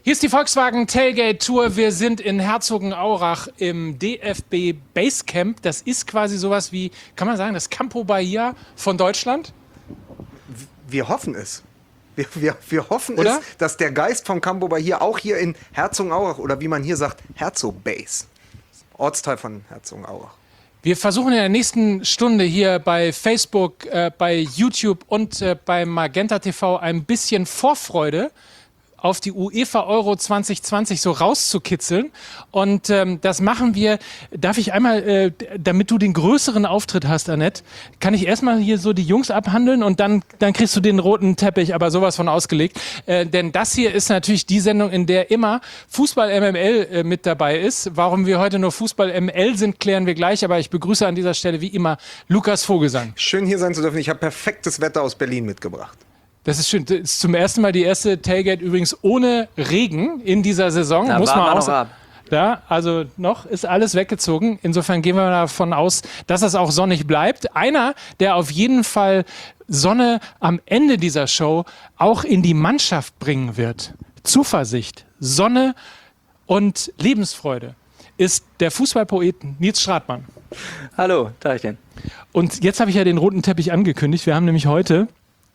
Hier ist die Volkswagen Tailgate Tour. Wir sind in Herzogenaurach im DFB Basecamp. Das ist quasi sowas wie, kann man sagen, das Campo Bahia von Deutschland? Wir hoffen es. Wir hoffen Oder? es, dass der Geist vom Campo Bahia auch hier in Herzogenaurach oder wie man hier sagt, Herzog-Base, Ortsteil von Herzogenaurach. Wir versuchen in der nächsten Stunde hier bei Facebook, bei YouTube und bei Magenta TV ein bisschen Vorfreude auf die UEFA Euro 2020 so rauszukitzeln. Und das machen wir, darf ich einmal, damit du den größeren Auftritt hast, Annette, kann ich erstmal hier so die Jungs abhandeln und dann kriegst du den roten Teppich, aber sowas von ausgelegt. Denn das hier ist natürlich die Sendung, in der immer Fußball MML mit dabei ist. Warum wir heute nur Fußball ML sind, klären wir gleich. Aber ich begrüße an dieser Stelle wie immer Lukas Vogelsang. Schön hier sein zu dürfen. Ich habe perfektes Wetter aus Berlin mitgebracht. Das ist schön. Das ist zum ersten Mal die erste Tailgate übrigens ohne Regen in dieser Saison. Da muss man auch ab. Ja, also noch ist alles weggezogen. Insofern gehen wir davon aus, dass es auch sonnig bleibt. Einer, der auf jeden Fall Sonne am Ende dieser Show auch in die Mannschaft bringen wird. Zuversicht, Sonne und Lebensfreude ist der Fußballpoet Nils Stratmann. Hallo, Tagchen. Und jetzt habe ich ja den roten Teppich angekündigt. Wir haben nämlich heute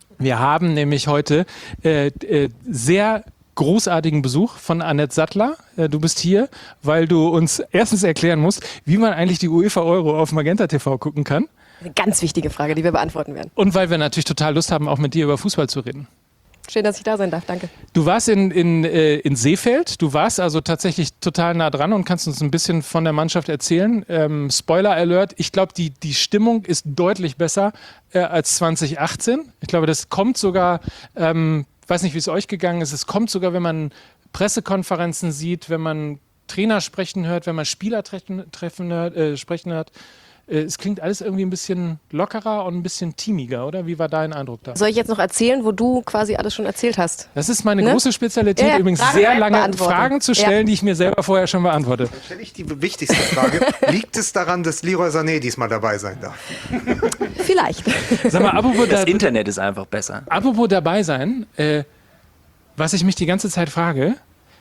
sehr großartigen Besuch von Annette Sattler. Du bist hier, weil du uns erstens erklären musst, wie man eigentlich die UEFA Euro auf Magenta TV gucken kann. Eine ganz wichtige Frage, die wir beantworten werden. Und weil wir natürlich total Lust haben, auch mit dir über Fußball zu reden. Schön, dass ich da sein darf. Danke. Du warst in Seefeld. Du warst also tatsächlich total nah dran und kannst uns ein bisschen von der Mannschaft erzählen. Spoiler Alert, ich glaube, die Stimmung ist deutlich besser als 2018. Ich glaube, das kommt sogar, weiß nicht, wie es euch gegangen ist, es kommt sogar, wenn man Pressekonferenzen sieht, wenn man Trainer sprechen hört, wenn man Spieler sprechen hört. Es klingt alles irgendwie ein bisschen lockerer und ein bisschen teamiger, oder? Wie war dein Eindruck da? Soll ich jetzt noch erzählen, wo du quasi alles schon erzählt hast? Das ist meine große Spezialität, Ja, übrigens Fragen sehr lange beantworten. Fragen zu stellen, die ich mir selber vorher schon beantworte. Dann stelle ich die wichtigste Frage. Liegt es daran, dass Leroy Sané diesmal dabei sein darf? Vielleicht. Sag mal, apropos, Das Internet ist einfach besser. apropos dabei sein, was ich mich die ganze Zeit frage,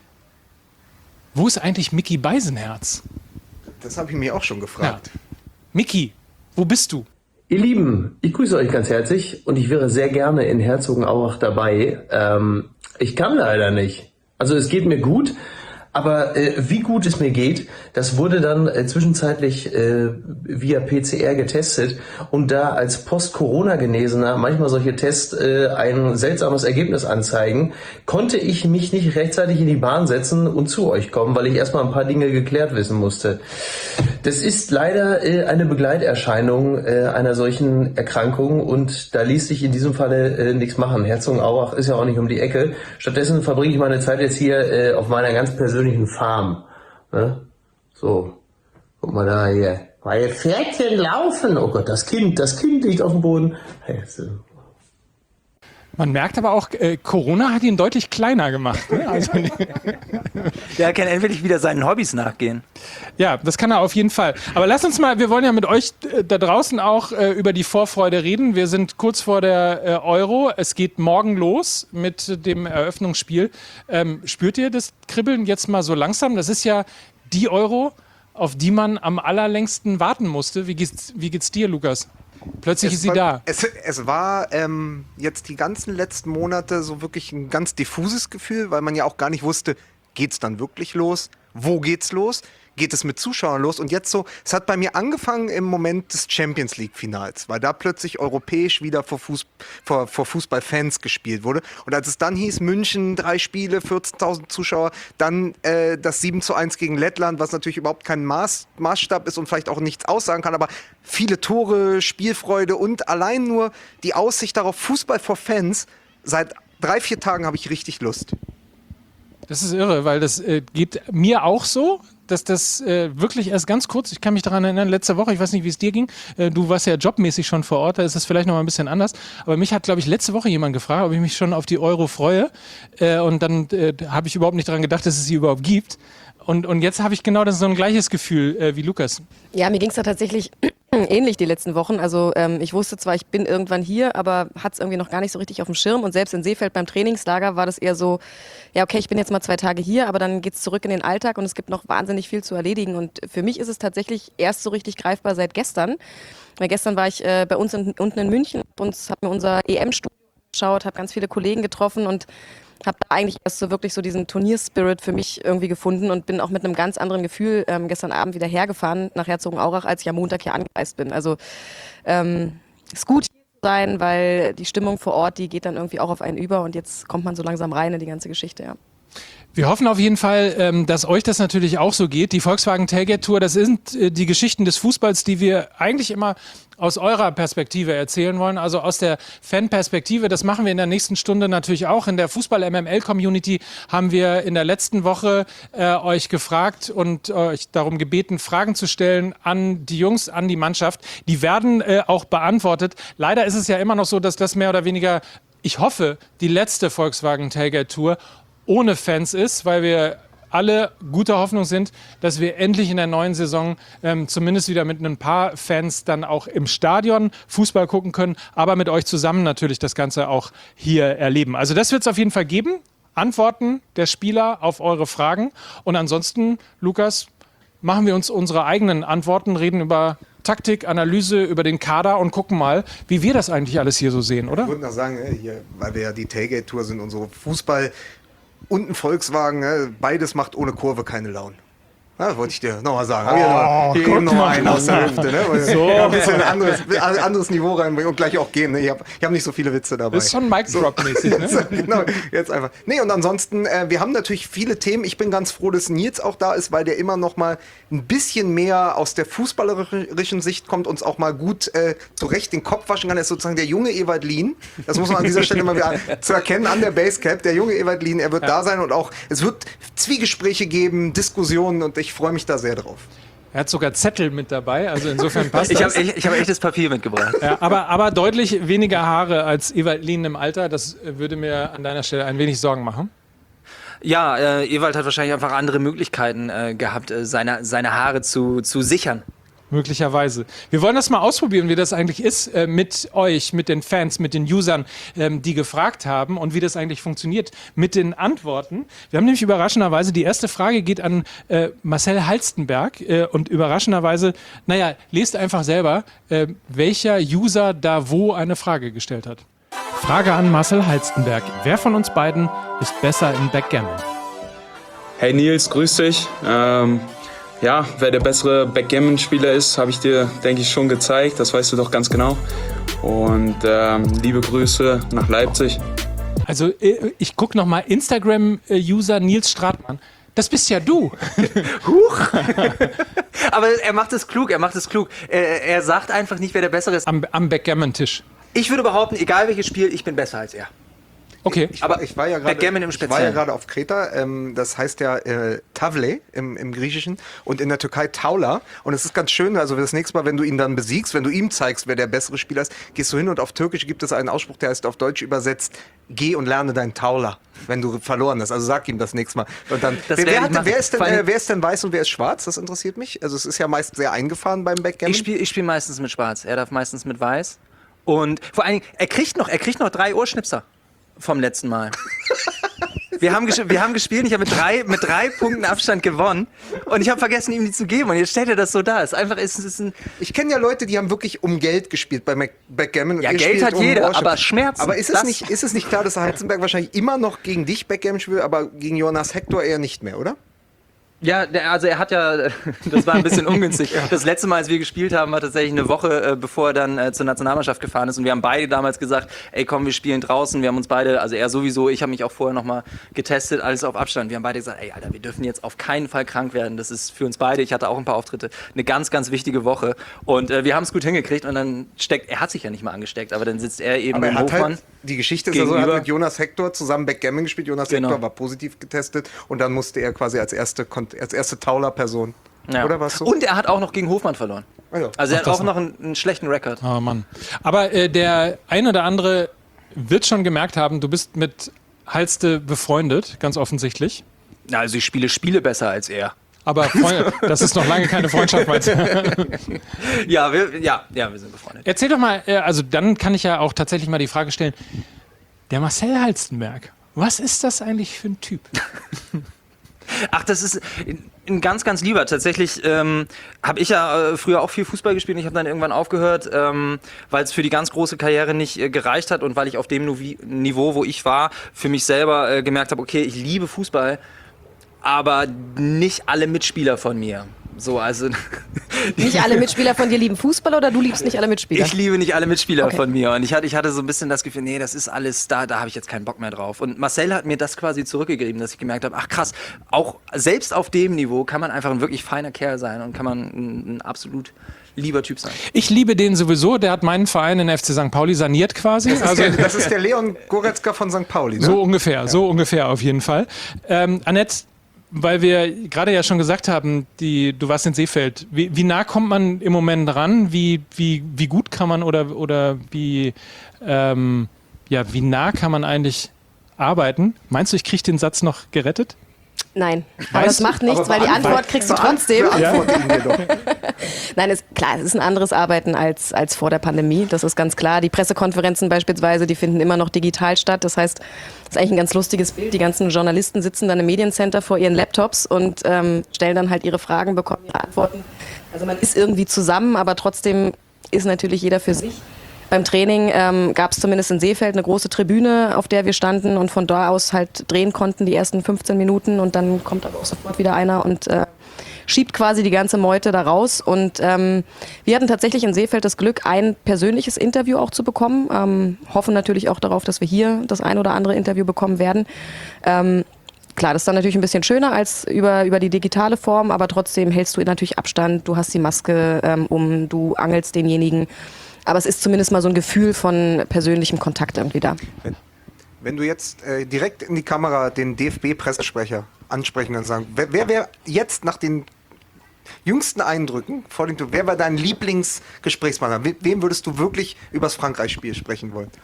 wo ist eigentlich Micky Beisenherz? Das habe ich mir auch schon gefragt. Micky, wo bist du? Ihr Lieben, ich grüße euch ganz herzlich und ich wäre sehr gerne in Herzogenaurach dabei. Ich kann leider nicht. Also es geht mir gut, aber wie gut es mir geht, das wurde dann zwischenzeitlich via PCR getestet und da als Post-Corona-Genesener manchmal solche Tests ein seltsames Ergebnis anzeigen, konnte ich mich nicht rechtzeitig in die Bahn setzen und zu euch kommen, weil ich erstmal ein paar Dinge geklärt wissen musste. Das ist leider eine Begleiterscheinung einer solchen Erkrankung und da ließ sich in diesem Falle nichts machen. Herzogenaurach ist ja auch nicht um die Ecke. Stattdessen verbringe ich meine Zeit jetzt hier auf meiner ganz persönlichen Farm. Ne? So, guck mal da hier. Weil Pferdchen laufen. Oh Gott, das Kind liegt auf dem Boden. Hey, Man merkt aber auch, Corona hat ihn deutlich kleiner gemacht. Ne? Also, Der kann endlich wieder seinen Hobbys nachgehen. ja, das kann er auf jeden Fall. Aber lasst uns mal, wir wollen ja mit euch da draußen auch über die Vorfreude reden. Wir sind kurz vor der Euro. Es geht morgen los mit dem Eröffnungsspiel. Spürt ihr das Kribbeln jetzt mal so langsam? Das ist ja die Euro, auf die man am allerlängsten warten musste. Wie geht's dir, Lukas? Plötzlich ist sie da. Es war jetzt die ganzen letzten Monate so wirklich ein ganz diffuses Gefühl, weil man ja auch gar nicht wusste, geht's dann wirklich los? Wo geht's los? Geht es mit Zuschauern los? Und jetzt so, es hat bei mir angefangen im Moment des Champions League-Finals, weil da plötzlich europäisch wieder vor Fußballfans gespielt wurde. Und als es dann hieß, München, 3 Spiele, 14.000 Zuschauer, dann das 7:1 gegen Lettland, was natürlich überhaupt kein Maßstab ist und vielleicht auch nichts aussagen kann, aber viele Tore, Spielfreude und allein nur die Aussicht darauf, Fußball vor Fans, seit 3-4 Tagen habe ich richtig Lust. Das ist irre, weil das geht mir auch so, dass das wirklich erst ganz kurz, ich kann mich daran erinnern, letzte Woche, ich weiß nicht, wie es dir ging, du warst ja jobmäßig schon vor Ort, da ist es vielleicht noch mal ein bisschen anders, aber mich hat, glaube ich, letzte Woche jemand gefragt, ob ich mich schon auf die Euro freue und dann habe ich überhaupt nicht daran gedacht, dass es sie überhaupt gibt und jetzt habe ich genau so ein gleiches Gefühl wie Lukas. Ja, mir ging es da tatsächlich Ähnlich die letzten Wochen. Also ich wusste zwar, ich bin irgendwann hier, aber hat es irgendwie noch gar nicht so richtig auf dem Schirm. Und selbst in Seefeld beim Trainingslager war das eher so, ja okay, ich bin jetzt mal 2 Tage hier, aber dann geht's zurück in den Alltag und es gibt noch wahnsinnig viel zu erledigen. Und für mich ist es tatsächlich erst so richtig greifbar seit gestern. Weil gestern war ich bei uns unten in München, habe mir unser EM-Studio geschaut, habe ganz viele Kollegen getroffen und habe da eigentlich erst so wirklich so diesen Turnierspirit für mich irgendwie gefunden und bin auch mit einem ganz anderen Gefühl gestern Abend wieder hergefahren nach Herzogenaurach, als ich am Montag hier angereist bin. Also ist gut hier zu sein, weil die Stimmung vor Ort, die geht dann irgendwie auch auf einen über und jetzt kommt man so langsam rein in die ganze Geschichte, ja. Wir hoffen auf jeden Fall, dass euch das natürlich auch so geht. Die Volkswagen Tailgate Tour, das sind die Geschichten des Fußballs, die wir eigentlich immer aus eurer Perspektive erzählen wollen, also aus der Fan-Perspektive. Das machen wir in der nächsten Stunde natürlich auch. In der Fußball-MML-Community haben wir in der letzten Woche euch gefragt und euch darum gebeten, Fragen zu stellen an die Jungs, an die Mannschaft. Die werden auch beantwortet. Leider ist es ja immer noch so, dass das mehr oder weniger, ich hoffe, die letzte Volkswagen Tailgate Tour ohne Fans ist, weil wir alle guter Hoffnung sind, dass wir endlich in der neuen Saison zumindest wieder mit ein paar Fans dann auch im Stadion Fußball gucken können, aber mit euch zusammen natürlich das Ganze auch hier erleben. Also das wird es auf jeden Fall geben. Antworten der Spieler auf eure Fragen. Und ansonsten, Lukas, machen wir uns unsere eigenen Antworten, reden über Taktik, Analyse, über den Kader und gucken mal, wie wir das eigentlich alles hier so sehen, oder? Ich würde noch sagen, hier, weil wir ja die Tailgate-Tour sind, unsere Fußball- und ein Volkswagen, ne? Beides macht ohne Kurve keine Laune. Ja, wollte ich dir nochmal sagen. Hab ich hier noch mal einen aus der Hüfte. Ne? So. Ja, ein bisschen ein anderes Niveau reinbringen und gleich auch gehen. Ne? Ich hab nicht so viele Witze dabei. Das ist schon Mic-Drop-mäßig. Ne? Genau, jetzt einfach. Nee, und ansonsten, wir haben natürlich viele Themen. Ich bin ganz froh, dass Nils auch da ist, weil der immer noch mal ein bisschen mehr aus der fußballerischen Sicht kommt, uns auch mal gut zurecht den Kopf waschen kann. Er ist sozusagen der junge Ewald Lien. Das muss man an dieser Stelle mal wieder zu erkennen, an der Basecap. Der junge Ewald Lien, er wird da sein und auch, es wird Zwiegespräche geben, Diskussionen und ich freue mich da sehr drauf. Er hat sogar Zettel mit dabei, also insofern passt das. Ich hab echtes Papier mitgebracht. Ja, aber deutlich weniger Haare als Ewald Lien im Alter. Das würde mir an deiner Stelle ein wenig Sorgen machen. Ja, Ewald hat wahrscheinlich einfach andere Möglichkeiten gehabt, seine Haare zu sichern. Möglicherweise. Wir wollen das mal ausprobieren, wie das eigentlich ist mit euch, mit den Fans, mit den Usern, die gefragt haben und wie das eigentlich funktioniert mit den Antworten. Wir haben nämlich überraschenderweise, die erste Frage geht an Marcel Halstenberg und überraschenderweise, naja, lest einfach selber, welcher User da wo eine Frage gestellt hat. Frage an Marcel Halstenberg. Wer von uns beiden ist besser im Backgammon? Hey Nils, grüß dich. Ja, wer der bessere Backgammon-Spieler ist, habe ich dir, denke ich, schon gezeigt. Das weißt du doch ganz genau. Und liebe Grüße nach Leipzig. Also ich gucke nochmal, Instagram-User Nils Stratmann. Das bist ja du. Huch! Aber er macht es klug, Er sagt einfach nicht, wer der Bessere ist. Am Backgammon-Tisch. Ich würde behaupten, egal welches Spiel, ich bin besser als er. Okay. Ich war ja gerade auf Kreta, das heißt ja Tavle im Griechischen und in der Türkei Taula. Und es ist ganz schön, also das nächste Mal, wenn du ihn dann besiegst, wenn du ihm zeigst, wer der bessere Spieler ist, gehst du hin und auf Türkisch gibt es einen Ausspruch, der heißt auf Deutsch übersetzt, geh und lerne dein Taula, wenn du verloren hast. Also sag ihm das nächste Mal. Und dann, wer ist denn weiß und wer ist schwarz? Das interessiert mich. Also es ist ja meist sehr eingefahren beim Backgammon. Ich spiel meistens mit schwarz, er darf meistens mit weiß. Und vor allen Dingen, er kriegt noch 3 Ohrschnipser. Vom letzten Mal. Wir haben gespielt, ich habe mit drei Punkten Abstand gewonnen und ich habe vergessen, ihm die zu geben und jetzt stellt er das so da. Ich kenne ja Leute, die haben wirklich um Geld gespielt bei Backgammon. Ja, Geld hat jeder, aber Schmerzen. Aber ist es nicht klar, dass der Heizenberg wahrscheinlich immer noch gegen dich Backgammon spielt, aber gegen Jonas Hector eher nicht mehr, oder? Ja, also er hat ja, das war ein bisschen ungünstig. Das letzte Mal, als wir gespielt haben, war tatsächlich eine Woche, bevor er dann zur Nationalmannschaft gefahren ist. Und wir haben beide damals gesagt, ey komm, wir spielen draußen. Wir haben uns beide, also er sowieso, ich habe mich auch vorher nochmal getestet, alles auf Abstand. Wir haben beide gesagt, ey Alter, wir dürfen jetzt auf keinen Fall krank werden. Das ist für uns beide, ich hatte auch ein paar Auftritte, eine ganz, ganz wichtige Woche. Und wir haben es gut hingekriegt und dann er hat sich ja nicht mal angesteckt, aber dann sitzt er eben im Hofmann. Die Geschichte ist also, er hat mit Jonas Hector zusammen Backgammon gespielt. Jonas Hector war positiv getestet und dann musste er quasi als erste Taula-Person. Ja. Oder was so? Und er hat auch noch gegen Hofmann verloren. Also er hat auch noch einen schlechten Rekord. Oh Mann. Aber der ein oder andere wird schon gemerkt haben, du bist mit Halste befreundet, ganz offensichtlich. Ja, also ich spiele Spiele besser als er. Aber das ist noch lange keine Freundschaft, meinst du? Ja, wir sind befreundet. Erzähl doch mal, also dann kann ich ja auch tatsächlich mal die Frage stellen, der Marcel Halstenberg, was ist das eigentlich für ein Typ? Ach, das ist ein ganz, ganz lieber. Tatsächlich habe ich ja früher auch viel Fußball gespielt und ich habe dann irgendwann aufgehört, weil es für die ganz große Karriere nicht gereicht hat und weil ich auf dem Niveau, wo ich war, für mich selber gemerkt habe, okay, ich liebe Fußball, aber nicht alle Mitspieler von mir. So, also Nicht alle Mitspieler von dir lieben Fußball oder du liebst nicht alle Mitspieler? ich liebe nicht alle Mitspieler von mir und ich hatte so ein bisschen das Gefühl, nee, das ist alles, da habe ich jetzt keinen Bock mehr drauf. Und Marcel hat mir das quasi zurückgegeben, dass ich gemerkt habe, ach krass, auch selbst auf dem Niveau kann man einfach ein wirklich feiner Kerl sein und kann man ein absolut lieber Typ sein. Ich liebe den sowieso, der hat meinen Verein in FC St. Pauli saniert quasi. Das ist der Leon Goretzka von St. Pauli, ne? So ungefähr auf jeden Fall. Annette, weil wir gerade ja schon gesagt haben, du warst in Seefeld. Wie nah kommt man im Moment ran? Wie gut kann man oder wie nah kann man eigentlich arbeiten? Meinst du, ich kriege den Satz noch gerettet? Nein, aber das macht nichts, weil die Antwort kriegst du trotzdem. Beantworte ihn mir doch. Nein, klar, es ist ein anderes Arbeiten als vor der Pandemie, das ist ganz klar. Die Pressekonferenzen beispielsweise, die finden immer noch digital statt. Das heißt, das ist eigentlich ein ganz lustiges Bild. Die ganzen Journalisten sitzen dann im Mediencenter vor ihren Laptops und stellen dann halt ihre Fragen, bekommen ihre Antworten. Also man ist irgendwie zusammen, aber trotzdem ist natürlich jeder für sich. Beim Training gab es zumindest in Seefeld eine große Tribüne, auf der wir standen und von da aus halt drehen konnten die ersten 15 Minuten und dann kommt aber auch sofort wieder einer und schiebt quasi die ganze Meute da raus. Und wir hatten tatsächlich in Seefeld das Glück, ein persönliches Interview auch zu bekommen. Hoffen natürlich auch darauf, dass wir hier das ein oder andere Interview bekommen werden. Klar, das ist dann natürlich ein bisschen schöner als über die digitale Form, aber trotzdem hältst du natürlich Abstand, du hast die Maske du angelst denjenigen. Aber es ist zumindest mal so ein Gefühl von persönlichem Kontakt irgendwie da. Wenn du jetzt direkt in die Kamera den DFB-Pressesprecher ansprechen und sagen, wer wäre jetzt nach den jüngsten Eindrücken, wer war dein Lieblingsgesprächspartner? Wem würdest du wirklich übers Frankreich-Spiel sprechen wollen?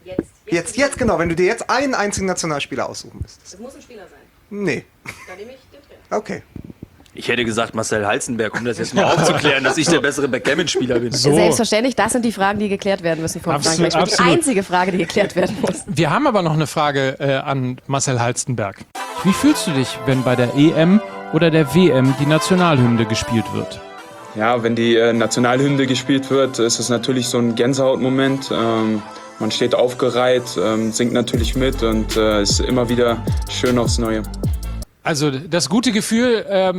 Jetzt genau, wenn du dir jetzt einen einzigen Nationalspieler aussuchen müsstest. Das muss ein Spieler sein. Nee. Dann nehme ich den Trainer. Okay. Ich hätte gesagt Marcel Halstenberg, um das jetzt mal aufzuklären, dass ich der bessere Backgammon-Spieler bin. So. Selbstverständlich, das sind die Fragen, die geklärt werden müssen vor Absolut, Frankreich. Die einzige Frage, die geklärt werden muss. Wir haben aber noch eine Frage an Marcel Halstenberg. Wie fühlst du dich, wenn bei der EM oder der WM die Nationalhymne gespielt wird? Ja, wenn die Nationalhymne gespielt wird, ist es natürlich so ein Gänsehautmoment. Man steht aufgereiht, singt natürlich mit und ist immer wieder schön aufs Neue. Also das gute Gefühl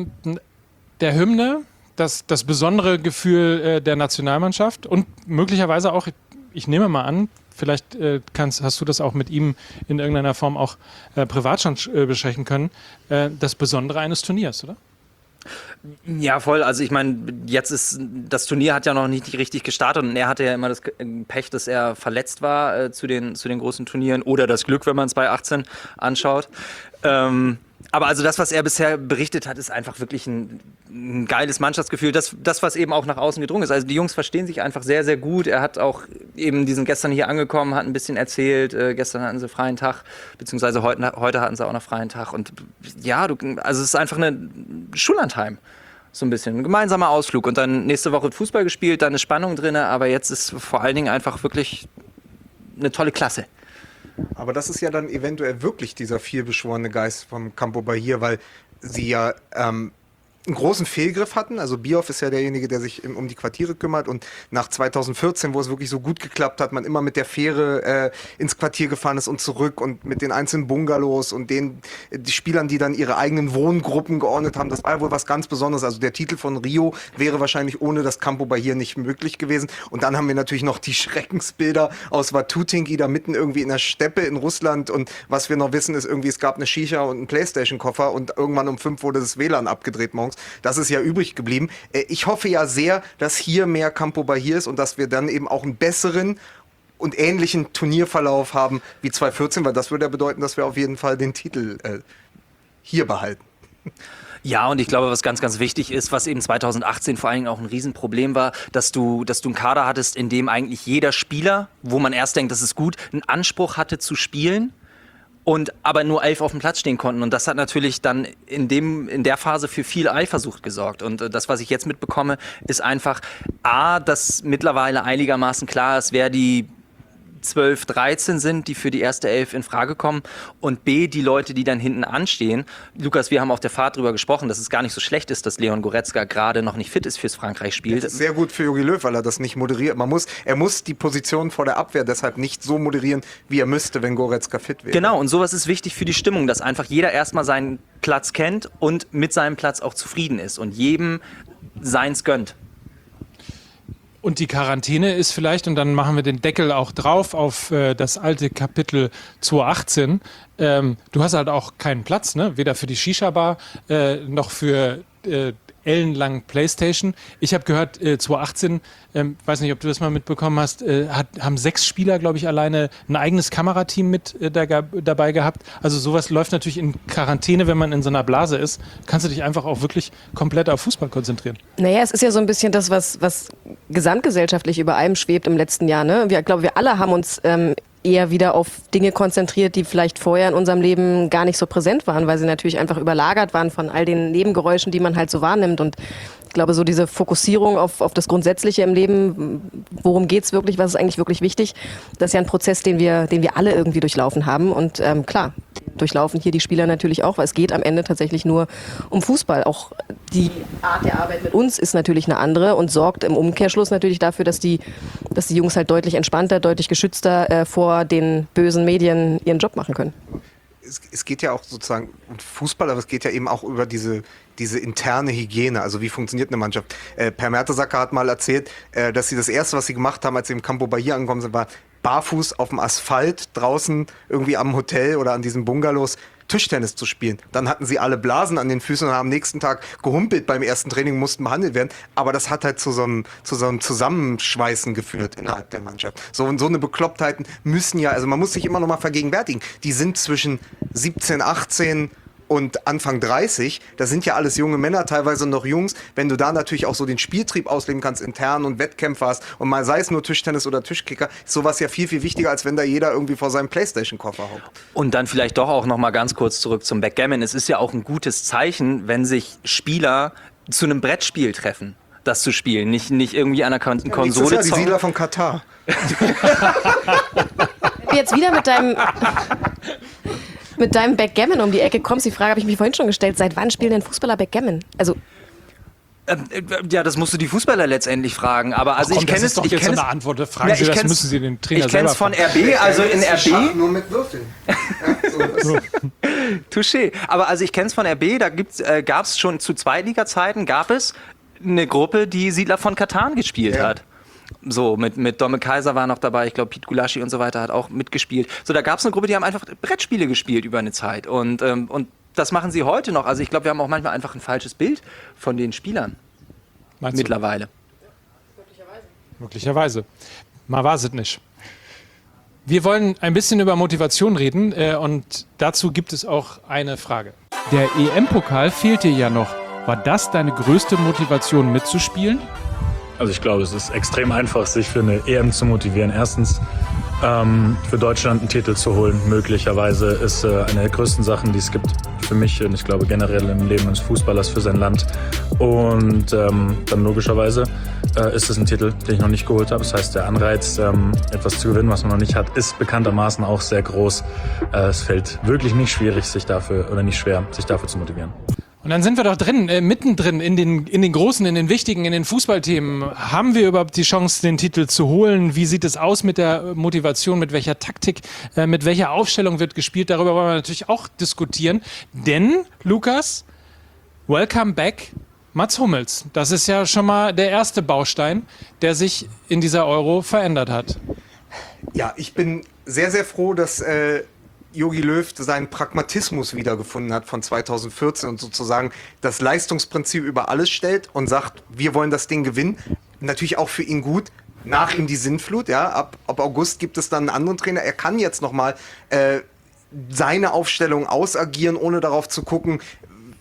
der Hymne, das besondere Gefühl der Nationalmannschaft und möglicherweise auch, ich nehme mal an, vielleicht hast du das auch mit ihm in irgendeiner Form auch privat schon besprechen können, das Besondere eines Turniers, oder? Ja, voll. Also ich meine, das Turnier hat ja noch nicht richtig gestartet und er hatte ja immer das Pech, dass er verletzt war zu den großen Turnieren oder das Glück, wenn man es bei 18 anschaut. Aber also das, was er bisher berichtet hat, ist einfach wirklich ein geiles Mannschaftsgefühl. Das, was eben auch nach außen gedrungen ist. Also die Jungs verstehen sich einfach sehr, sehr gut. Er hat auch eben, die sind gestern hier angekommen, hat ein bisschen erzählt. Gestern hatten sie freien Tag, beziehungsweise heute hatten sie auch noch freien Tag. Und ja, also es ist einfach eine Schullandheim. So ein bisschen. Ein gemeinsamer Ausflug. Und dann nächste Woche Fußball gespielt, dann ist Spannung drin. Aber jetzt ist vor allen Dingen einfach wirklich eine tolle Klasse. Aber das ist ja dann eventuell wirklich dieser vielbeschworene Geist vom Campo Bahia, weil sie ja einen großen Fehlgriff hatten. Also Bierhoff ist ja derjenige, der sich um die Quartiere kümmert und nach 2014, wo es wirklich so gut geklappt hat, man immer mit der Fähre ins Quartier gefahren ist und zurück und mit den einzelnen Bungalows und die Spielern, die dann ihre eigenen Wohngruppen geordnet haben, das war ja wohl was ganz Besonderes. Also der Titel von Rio wäre wahrscheinlich ohne das Campo Bahia nicht möglich gewesen. Und dann haben wir natürlich noch die Schreckensbilder aus Watutinki, da mitten irgendwie in der Steppe in Russland, und was wir noch wissen ist irgendwie, es gab eine Shisha und einen Playstation-Koffer und irgendwann um 5 wurde das WLAN abgedreht morgens. Das ist ja übrig geblieben. Ich hoffe ja sehr, dass hier mehr Campo Bahia ist und dass wir dann eben auch einen besseren und ähnlichen Turnierverlauf haben wie 2014, weil das würde ja bedeuten, dass wir auf jeden Fall den Titel hier behalten. Ja, und ich glaube, was ganz, ganz wichtig ist, was eben 2018 vor allen Dingen auch ein Riesenproblem war, dass du einen Kader hattest, in dem eigentlich jeder Spieler, wo man erst denkt, das ist gut, einen Anspruch hatte zu spielen und aber nur 11 auf dem Platz stehen konnten. Und das hat natürlich dann in der Phase für viel Eifersucht gesorgt. Und das, was ich jetzt mitbekomme, ist einfach A, dass mittlerweile einigermaßen klar ist, wer die 12, 13 sind, die für die erste 11 in Frage kommen, und B, die Leute, die dann hinten anstehen. Lukas, wir haben auf der Fahrt drüber gesprochen, dass es gar nicht so schlecht ist, dass Leon Goretzka gerade noch nicht fit ist fürs Frankreich-Spiel. Das ist sehr gut für Jogi Löw, weil er das nicht moderiert. Er muss die Position vor der Abwehr deshalb nicht so moderieren, wie er müsste, wenn Goretzka fit wäre. Genau, und sowas ist wichtig für die Stimmung, dass einfach jeder erstmal seinen Platz kennt und mit seinem Platz auch zufrieden ist und jedem seins gönnt. Und die Quarantäne ist vielleicht, und dann machen wir den Deckel auch drauf auf das alte Kapitel 2018. Du hast halt auch keinen Platz, ne? Weder für die Shisha-Bar noch für ellenlang Playstation. Ich habe gehört, 2018, weiß nicht, ob du das mal mitbekommen hast, haben 6 Spieler, glaube ich, alleine ein eigenes Kamerateam mit dabei gehabt. Also sowas läuft natürlich in Quarantäne, wenn man in so einer Blase ist. Kannst du dich einfach auch wirklich komplett auf Fußball konzentrieren. Naja, es ist ja so ein bisschen das, was gesamtgesellschaftlich über allem schwebt im letzten Jahr. Ne? Ich glaube, wir alle haben uns eher wieder auf Dinge konzentriert, die vielleicht vorher in unserem Leben gar nicht so präsent waren, weil sie natürlich einfach überlagert waren von all den Nebengeräuschen, die man halt so wahrnimmt. Und ich glaube, so diese Fokussierung auf das Grundsätzliche im Leben, worum geht's wirklich, was ist eigentlich wirklich wichtig, das ist ja ein Prozess, den wir alle irgendwie durchlaufen haben. Und klar, durchlaufen hier die Spieler natürlich auch, weil es geht am Ende tatsächlich nur um Fußball. Auch die Art der Arbeit mit uns ist natürlich eine andere und sorgt im Umkehrschluss natürlich dafür, dass die Jungs halt deutlich entspannter, deutlich geschützter vor den bösen Medien ihren Job machen können. Es geht ja auch sozusagen um Fußball, aber es geht ja eben auch über diese interne Hygiene. Also wie funktioniert eine Mannschaft? Per Mertesacker hat mal erzählt, dass sie das Erste, was sie gemacht haben, als sie im Campo Bahia angekommen sind, war barfuß auf dem Asphalt draußen irgendwie am Hotel oder an diesen Bungalows Tischtennis zu spielen. Dann hatten sie alle Blasen an den Füßen und haben am nächsten Tag gehumpelt beim ersten Training, mussten behandelt werden. Aber das hat halt zu so einem Zusammenschweißen geführt innerhalb der Mannschaft. So eine Beklopptheiten müssen ja, also man muss sich immer noch mal vergegenwärtigen, die sind zwischen 17, 18 und Anfang 30, das sind ja alles junge Männer, teilweise noch Jungs. Wenn du da natürlich auch so den Spieltrieb ausleben kannst, intern und Wettkämpfe hast und mal sei es nur Tischtennis oder Tischkicker, ist sowas ja viel, viel wichtiger, als wenn da jeder irgendwie vor seinem Playstation-Koffer hockt. Und dann vielleicht doch auch noch mal ganz kurz zurück zum Backgammon. Es ist ja auch ein gutes Zeichen, wenn sich Spieler zu einem Brettspiel treffen, das zu spielen. Nicht irgendwie an einer Konsole. Ja, die Siedler von Katar. Jetzt wieder mit deinem Backgammon um die Ecke kommst. Die Frage habe ich mich vorhin schon gestellt. Seit wann spielen denn Fußballer Backgammon? Also ja, das musst du die Fußballer letztendlich fragen. Aber also ich kenne es. Das ist doch jetzt so eine Antwort. Fragen Sie, das müssen Sie den Trainer selber fragen. Ich kenne es von RB, also in RB. Nur mit Würfeln. Touché. Aber also ich kenne es von RB, da gab es schon zu Zweitliga-Zeiten, gab es eine Gruppe, die Siedler von Katan gespielt hat. So, mit Domme Kaiser war noch dabei, ich glaube, Pete Gulaschi und so weiter hat auch mitgespielt. So, da gab es eine Gruppe, die haben einfach Brettspiele gespielt über eine Zeit. Und das machen sie heute noch. Also ich glaube, wir haben auch manchmal einfach ein falsches Bild von den Spielern. Meinst mittlerweile. Möglicherweise. Man weiß es nicht. Wir wollen ein bisschen über Motivation reden und dazu gibt es auch eine Frage. Der EM-Pokal fehlt dir ja noch. War das deine größte Motivation mitzuspielen? Also ich glaube, es ist extrem einfach, sich für eine EM zu motivieren. Erstens für Deutschland einen Titel zu holen, möglicherweise, ist eine der größten Sachen, die es gibt für mich und ich glaube generell im Leben eines Fußballers für sein Land. Und dann logischerweise ist es ein Titel, den ich noch nicht geholt habe. Das heißt, der Anreiz, etwas zu gewinnen, was man noch nicht hat, ist bekanntermaßen auch sehr groß. Es fällt wirklich nicht schwer, sich dafür zu motivieren. Und dann sind wir doch mittendrin in den großen, in den wichtigen, in den Fußballthemen. Haben wir überhaupt die Chance, den Titel zu holen? Wie sieht es aus mit der Motivation, mit welcher Taktik, mit welcher Aufstellung wird gespielt? Darüber wollen wir natürlich auch diskutieren. Denn, Lukas, welcome back, Mats Hummels. Das ist ja schon mal der erste Baustein, der sich in dieser Euro verändert hat. Ja, ich bin sehr, sehr froh, dass Jogi Löw seinen Pragmatismus wiedergefunden hat von 2014 und sozusagen das Leistungsprinzip über alles stellt und sagt, wir wollen das Ding gewinnen. Natürlich auch für ihn gut. Nach ihm die Sinnflut, ja. Ab August gibt es dann einen anderen Trainer. Er kann jetzt nochmal seine Aufstellung ausagieren, ohne darauf zu gucken,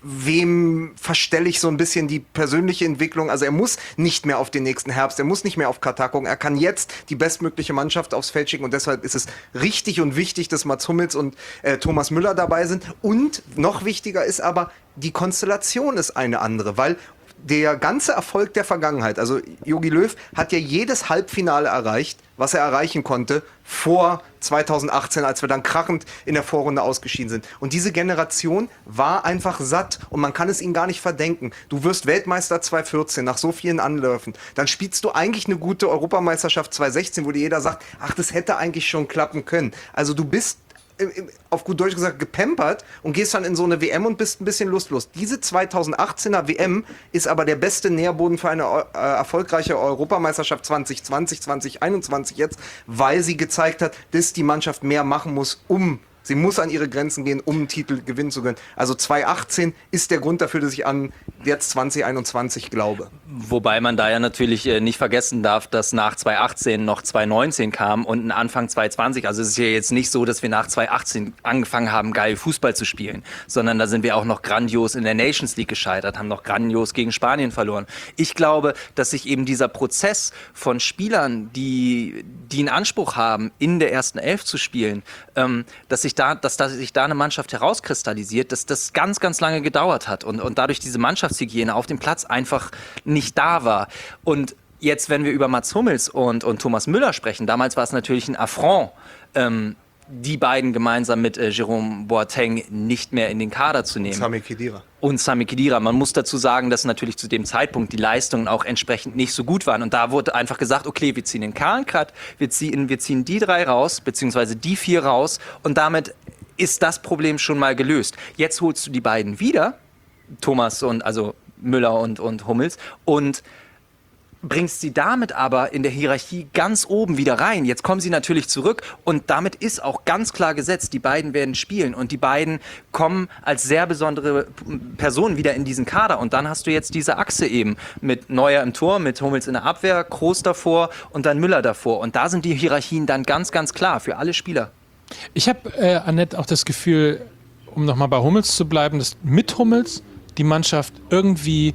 wem verstelle ich so ein bisschen die persönliche Entwicklung. Also er muss nicht mehr auf den nächsten Herbst, er muss nicht mehr auf Katar gucken. Er kann jetzt die bestmögliche Mannschaft aufs Feld schicken und deshalb ist es richtig und wichtig, dass Mats Hummels und Thomas Müller dabei sind. Und noch wichtiger ist aber, die Konstellation ist eine andere, weil der ganze Erfolg der Vergangenheit, also Jogi Löw hat ja jedes Halbfinale erreicht, was er erreichen konnte vor 2018, als wir dann krachend in der Vorrunde ausgeschieden sind. Und diese Generation war einfach satt und man kann es ihnen gar nicht verdenken. Du wirst Weltmeister 2014 nach so vielen Anläufen. Dann spielst du eigentlich eine gute Europameisterschaft 2016, wo dir jeder sagt, ach, das hätte eigentlich schon klappen können. Also du bist auf gut Deutsch gesagt gepampert und gehst dann in so eine WM und bist ein bisschen lustlos. Diese 2018er WM ist aber der beste Nährboden für eine erfolgreiche Europameisterschaft 2020, 2021 jetzt, weil sie gezeigt hat, dass die Mannschaft mehr machen muss, sie muss an ihre Grenzen gehen, um einen Titel gewinnen zu können. Also 2018 ist der Grund dafür, dass ich an jetzt 2021 glaube. Wobei man da ja natürlich nicht vergessen darf, dass nach 2018 noch 2019 kam und ein Anfang 2020. Also es ist ja jetzt nicht so, dass wir nach 2018 angefangen haben, geil Fußball zu spielen, sondern da sind wir auch noch grandios in der Nations League gescheitert, haben noch grandios gegen Spanien verloren. Ich glaube, dass sich eben dieser Prozess von Spielern, die einen Anspruch haben, in der ersten Elf zu spielen, dass sich da eine Mannschaft herauskristallisiert, dass das ganz, ganz lange gedauert hat und dadurch diese Mannschaftshygiene auf dem Platz einfach nicht da war. Und jetzt, wenn wir über Mats Hummels und Thomas Müller sprechen, damals war es natürlich ein Affront, die beiden gemeinsam mit Jerome Boateng nicht mehr in den Kader zu nehmen. Und Sami Khedira. Man muss dazu sagen, dass natürlich zu dem Zeitpunkt die Leistungen auch entsprechend nicht so gut waren. Und da wurde einfach gesagt, okay, wir ziehen den kahlen Cut, wir ziehen die 3 raus, beziehungsweise die 4 raus und damit ist das Problem schon mal gelöst. Jetzt holst du die beiden wieder, also Müller und Hummels, und bringst sie damit aber in der Hierarchie ganz oben wieder rein. Jetzt kommen sie natürlich zurück und damit ist auch ganz klar gesetzt, die beiden werden spielen und die beiden kommen als sehr besondere Personen wieder in diesen Kader und dann hast du jetzt diese Achse eben mit Neuer im Tor, mit Hummels in der Abwehr, Kroos davor und dann Müller davor und da sind die Hierarchien dann ganz, ganz klar für alle Spieler. Ich habe, Annette, auch das Gefühl, um nochmal bei Hummels zu bleiben, dass mit Hummels die Mannschaft irgendwie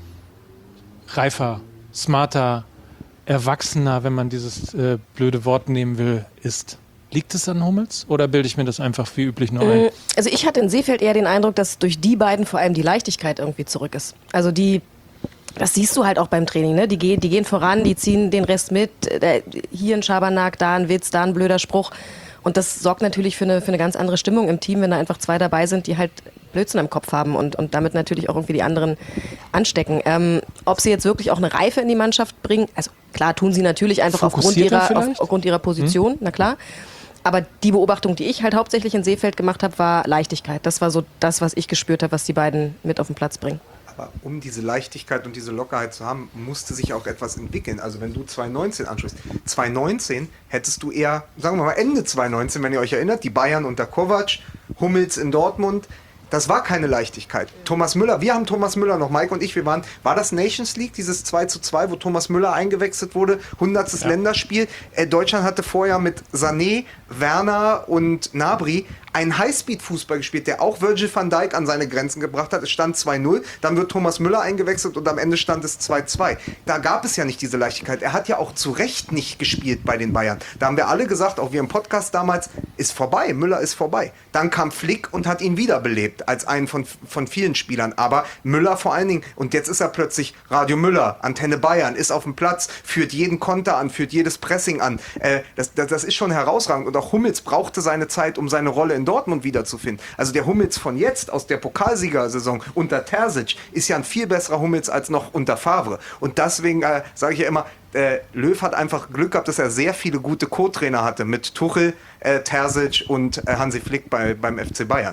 reifer, smarter, erwachsener, wenn man dieses blöde Wort nehmen will, ist. Liegt es an Hummels oder bilde ich mir das einfach wie üblich nur ein? Also ich hatte in Seefeld eher den Eindruck, dass durch die beiden vor allem die Leichtigkeit irgendwie zurück ist. Also das siehst du halt auch beim Training, ne? Die gehen voran, die ziehen den Rest mit. Hier ein Schabernack, da ein Witz, da ein blöder Spruch. Und das sorgt natürlich für eine ganz andere Stimmung im Team, wenn da einfach 2 dabei sind, die halt Blödsinn im Kopf haben und damit natürlich auch irgendwie die anderen anstecken. Ob sie jetzt wirklich auch eine Reife in die Mannschaft bringen, also klar tun sie natürlich einfach aufgrund ihrer Position, na klar. Aber die Beobachtung, die ich halt hauptsächlich in Seefeld gemacht habe, war Leichtigkeit. Das war so das, was ich gespürt habe, was die beiden mit auf den Platz bringen. Aber um diese Leichtigkeit und diese Lockerheit zu haben, musste sich auch etwas entwickeln. Also wenn du 2019 ansprichst, 2019 hättest du eher, sagen wir mal Ende 2019, wenn ihr euch erinnert, die Bayern unter Kovac, Hummels in Dortmund, das war keine Leichtigkeit. Thomas Müller, wir haben Thomas Müller noch, Mike und ich, war das Nations League, dieses 2:2, wo Thomas Müller eingewechselt wurde, 100. Länderspiel. Deutschland hatte vorher mit Sané, Werner und Gnabry einen Highspeed-Fußball gespielt, der auch Virgil van Dijk an seine Grenzen gebracht hat. Es stand 2:0, dann wird Thomas Müller eingewechselt und am Ende stand es 2:2. Da gab es ja nicht diese Leichtigkeit. Er hat ja auch zu Recht nicht gespielt bei den Bayern. Da haben wir alle gesagt, auch wir im Podcast damals, ist vorbei, Müller ist vorbei. Dann kam Flick und hat ihn wiederbelebt als einen von vielen Spielern. Aber Müller vor allen Dingen, und jetzt ist er plötzlich Radio Müller, Antenne Bayern, ist auf dem Platz, führt jeden Konter an, führt jedes Pressing an. Das ist schon herausragend. Und auch Hummels brauchte seine Zeit, um seine Rolle in Dortmund wiederzufinden. Also der Hummels von jetzt, aus der Pokalsiegersaison unter Terzic, ist ja ein viel besserer Hummels als noch unter Favre. Und deswegen sage ich ja immer, Löw hat einfach Glück gehabt, dass er sehr viele gute Co-Trainer hatte mit Tuchel, Terzic und Hansi Flick beim FC Bayern.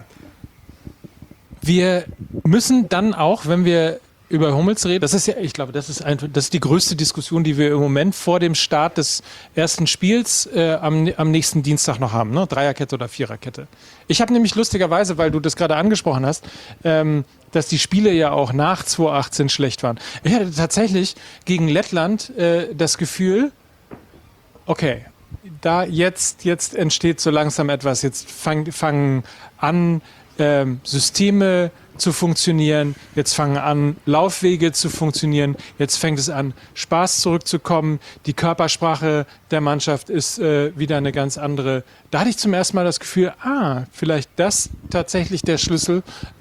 Wir müssen dann auch, wenn wir über Hummels reden, das ist ja, ich glaube, das ist die größte Diskussion, die wir im Moment vor dem Start des ersten Spiels am nächsten Dienstag noch haben, ne? Dreierkette oder Viererkette. Ich habe nämlich lustigerweise, weil du das gerade angesprochen hast, dass die Spiele ja auch nach 2018 schlecht waren. Ich hatte tatsächlich gegen Lettland das Gefühl, okay, da jetzt entsteht so langsam etwas, jetzt fangen an, Systeme zu funktionieren, jetzt fangen an, Laufwege zu funktionieren, jetzt fängt es an, Spaß zurückzukommen, die Körpersprache der Mannschaft ist wieder eine ganz andere. Da hatte ich zum ersten Mal das Gefühl, vielleicht das tatsächlich der Schlüssel,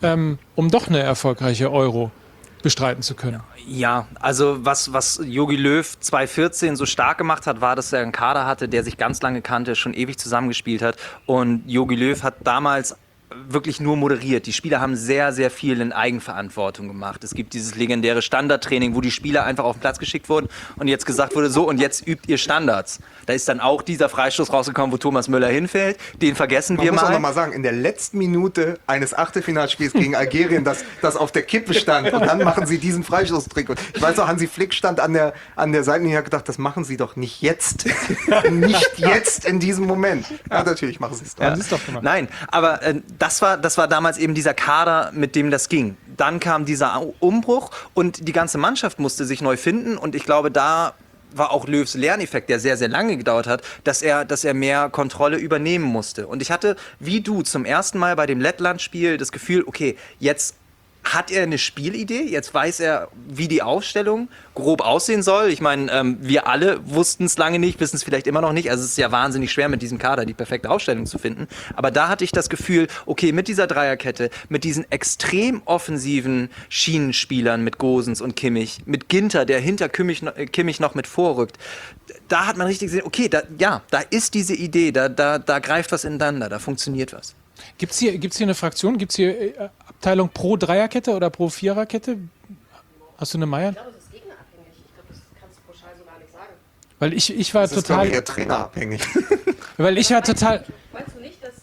um doch eine erfolgreiche Euro bestreiten zu können. Ja, also was Jogi Löw 2014 so stark gemacht hat, war, dass er einen Kader hatte, der sich ganz lange kannte, schon ewig zusammengespielt hat. Und Jogi Löw hat damals wirklich nur moderiert. Die Spieler haben sehr, sehr viel in Eigenverantwortung gemacht. Es gibt dieses legendäre Standardtraining, wo die Spieler einfach auf den Platz geschickt wurden und jetzt gesagt wurde, so und jetzt übt ihr Standards. Da ist dann auch dieser Freistoß rausgekommen, wo Thomas Müller hinfällt. Den vergessen wir mal. Man muss auch noch mal sagen, in der letzten Minute eines Achtelfinalspiels gegen Algerien, das auf der Kippe stand und dann machen sie diesen Freistoßtrick. Und ich weiß auch, Hansi Flick stand an der Seitenlinie und hat gedacht, das machen sie doch nicht jetzt. Nicht jetzt in diesem Moment. Ja, natürlich machen sie es doch. Haben Sie es doch gemacht. Nein, aber das war damals eben dieser Kader, mit dem das ging. Dann kam dieser Umbruch und die ganze Mannschaft musste sich neu finden und ich glaube, da war auch Löws Lerneffekt, der sehr, sehr lange gedauert hat, dass er mehr Kontrolle übernehmen musste. Und ich hatte, wie du, zum ersten Mal bei dem Lettland-Spiel das Gefühl, okay, jetzt hat er eine Spielidee, jetzt weiß er, wie die Aufstellung grob aussehen soll. Ich meine, wir alle wussten es lange nicht, wissen es vielleicht immer noch nicht. Also es ist ja wahnsinnig schwer, mit diesem Kader die perfekte Aufstellung zu finden. Aber da hatte ich das Gefühl, okay, mit dieser Dreierkette, mit diesen extrem offensiven Schienenspielern mit Gosens und Kimmich, mit Ginter, der hinter Kimmich noch mit vorrückt, da hat man richtig gesehen, okay, da ist diese Idee, da greift was ineinander, da funktioniert was. Gibt's hier eine Fraktion? Gibt es hier Abteilung pro Dreierkette oder pro Viererkette? Hast du eine Meinung? Ich glaube, das ist gegnerabhängig. Ich glaube, das kannst du pauschal so gar nicht sagen. Weil ich war Das ist, glaube total. ich, eher trainerabhängig. Weil ich war total. Meinst du nicht, dass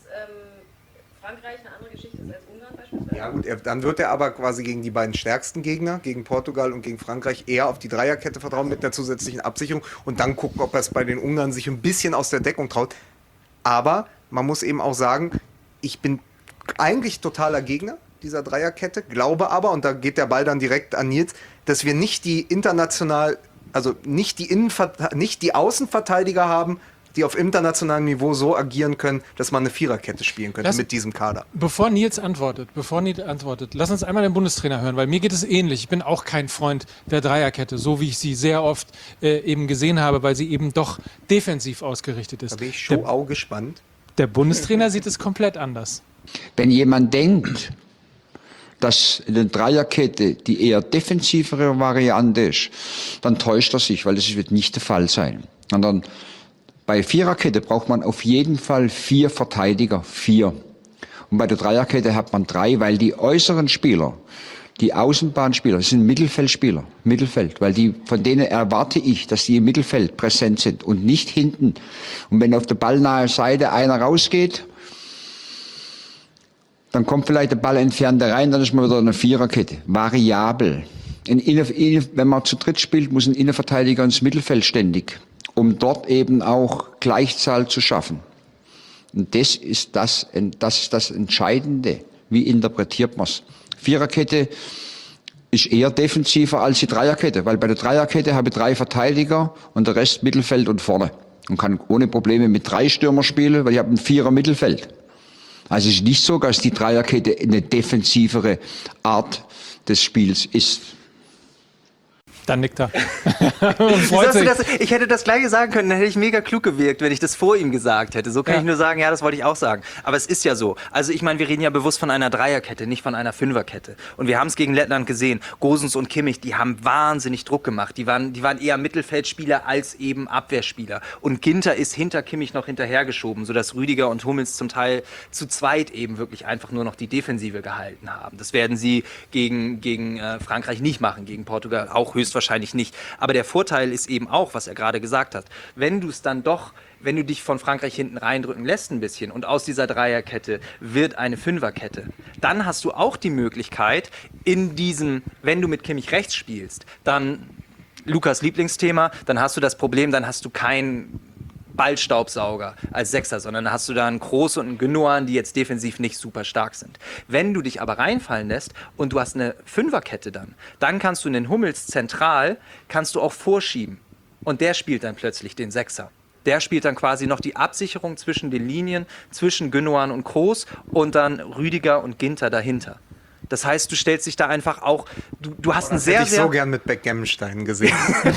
Frankreich eine andere Geschichte ist als Ungarn beispielsweise? Ja gut, dann wird er aber quasi gegen die beiden stärksten Gegner, gegen Portugal und gegen Frankreich, eher auf die Dreierkette vertrauen mit einer zusätzlichen Absicherung und dann gucken, ob er es bei den Ungarn sich ein bisschen aus der Deckung traut. Aber man muss eben auch sagen, ich bin eigentlich totaler Gegner dieser Dreierkette, glaube aber, und da geht der Ball dann direkt an Nils, dass wir nicht die nicht die Außenverteidiger haben, die auf internationalem Niveau so agieren können, dass man eine Viererkette spielen könnte mit diesem Kader. Bevor Nils antwortet, lass uns einmal den Bundestrainer hören, weil mir geht es ähnlich. Ich bin auch kein Freund der Dreierkette, so wie ich sie sehr oft eben gesehen habe, weil sie eben doch defensiv ausgerichtet ist. Da bin ich schon auch gespannt. Der Bundestrainer sieht es komplett anders. Wenn jemand denkt, dass eine Dreierkette die eher defensivere Variante ist, dann täuscht er sich, weil das wird nicht der Fall sein. Sondern bei Viererkette braucht man auf jeden Fall 4 Verteidiger, 4. Und bei der Dreierkette hat man 3, weil die äußeren Spieler, die Außenbahnspieler, das sind Mittelfeldspieler, weil von denen erwarte ich, dass die im Mittelfeld präsent sind und nicht hinten. Und wenn auf der ballnahen Seite einer rausgeht, dann kommt vielleicht der Ball entfernt rein, dann ist man wieder eine Viererkette. Variabel. Wenn man zu dritt spielt, muss ein Innenverteidiger ins Mittelfeld ständig, um dort eben auch Gleichzahl zu schaffen. Und das ist das Entscheidende. Wie interpretiert man es? Viererkette ist eher defensiver als die Dreierkette, weil bei der Dreierkette habe ich 3 Verteidiger und der Rest Mittelfeld und vorne. Und kann ohne Probleme mit 3 Stürmer spielen, weil ich habe ein Vierer Mittelfeld. Also es ist nicht so, dass die Dreierkette eine defensivere Art des Spiels ist. Dann nickt er. Und freut sich. Ich hätte das Gleiche sagen können, dann hätte ich mega klug gewirkt, wenn ich das vor ihm gesagt hätte. So kann ich nur sagen, ja, das wollte ich auch sagen. Aber es ist ja so. Also ich meine, wir reden ja bewusst von einer Dreierkette, nicht von einer Fünferkette. Und wir haben es gegen Lettland gesehen. Gosens und Kimmich, die haben wahnsinnig Druck gemacht. Die waren eher Mittelfeldspieler als eben Abwehrspieler. Und Ginter ist hinter Kimmich noch hinterhergeschoben, sodass Rüdiger und Hummels zum Teil zu zweit eben wirklich einfach nur noch die Defensive gehalten haben. Das werden sie gegen Frankreich nicht machen, gegen Portugal auch höchstwahrscheinlich nicht. Aber der Vorteil ist eben auch, was er gerade gesagt hat, wenn du dich von Frankreich hinten reindrücken lässt ein bisschen und aus dieser Dreierkette wird eine Fünferkette, dann hast du auch die Möglichkeit, wenn du mit Kimmich rechts spielst, dann Lukas Lieblingsthema, dann hast du das Problem, dann hast du keinen Ballstaubsauger als Sechser, sondern da hast du da einen Kroos und einen Gündogan, die jetzt defensiv nicht super stark sind. Wenn du dich aber reinfallen lässt und du hast eine Fünferkette dann kannst du den Hummels zentral, kannst du auch vorschieben und der spielt dann plötzlich den Sechser. Der spielt dann quasi noch die Absicherung zwischen den Linien, zwischen Gündogan und Kroos und dann Rüdiger und Ginter dahinter. Das heißt, du stellst dich da einfach auch, du hast einen Das hätte sehr, ich sehr... so gern mit Backgammonstein gesehen.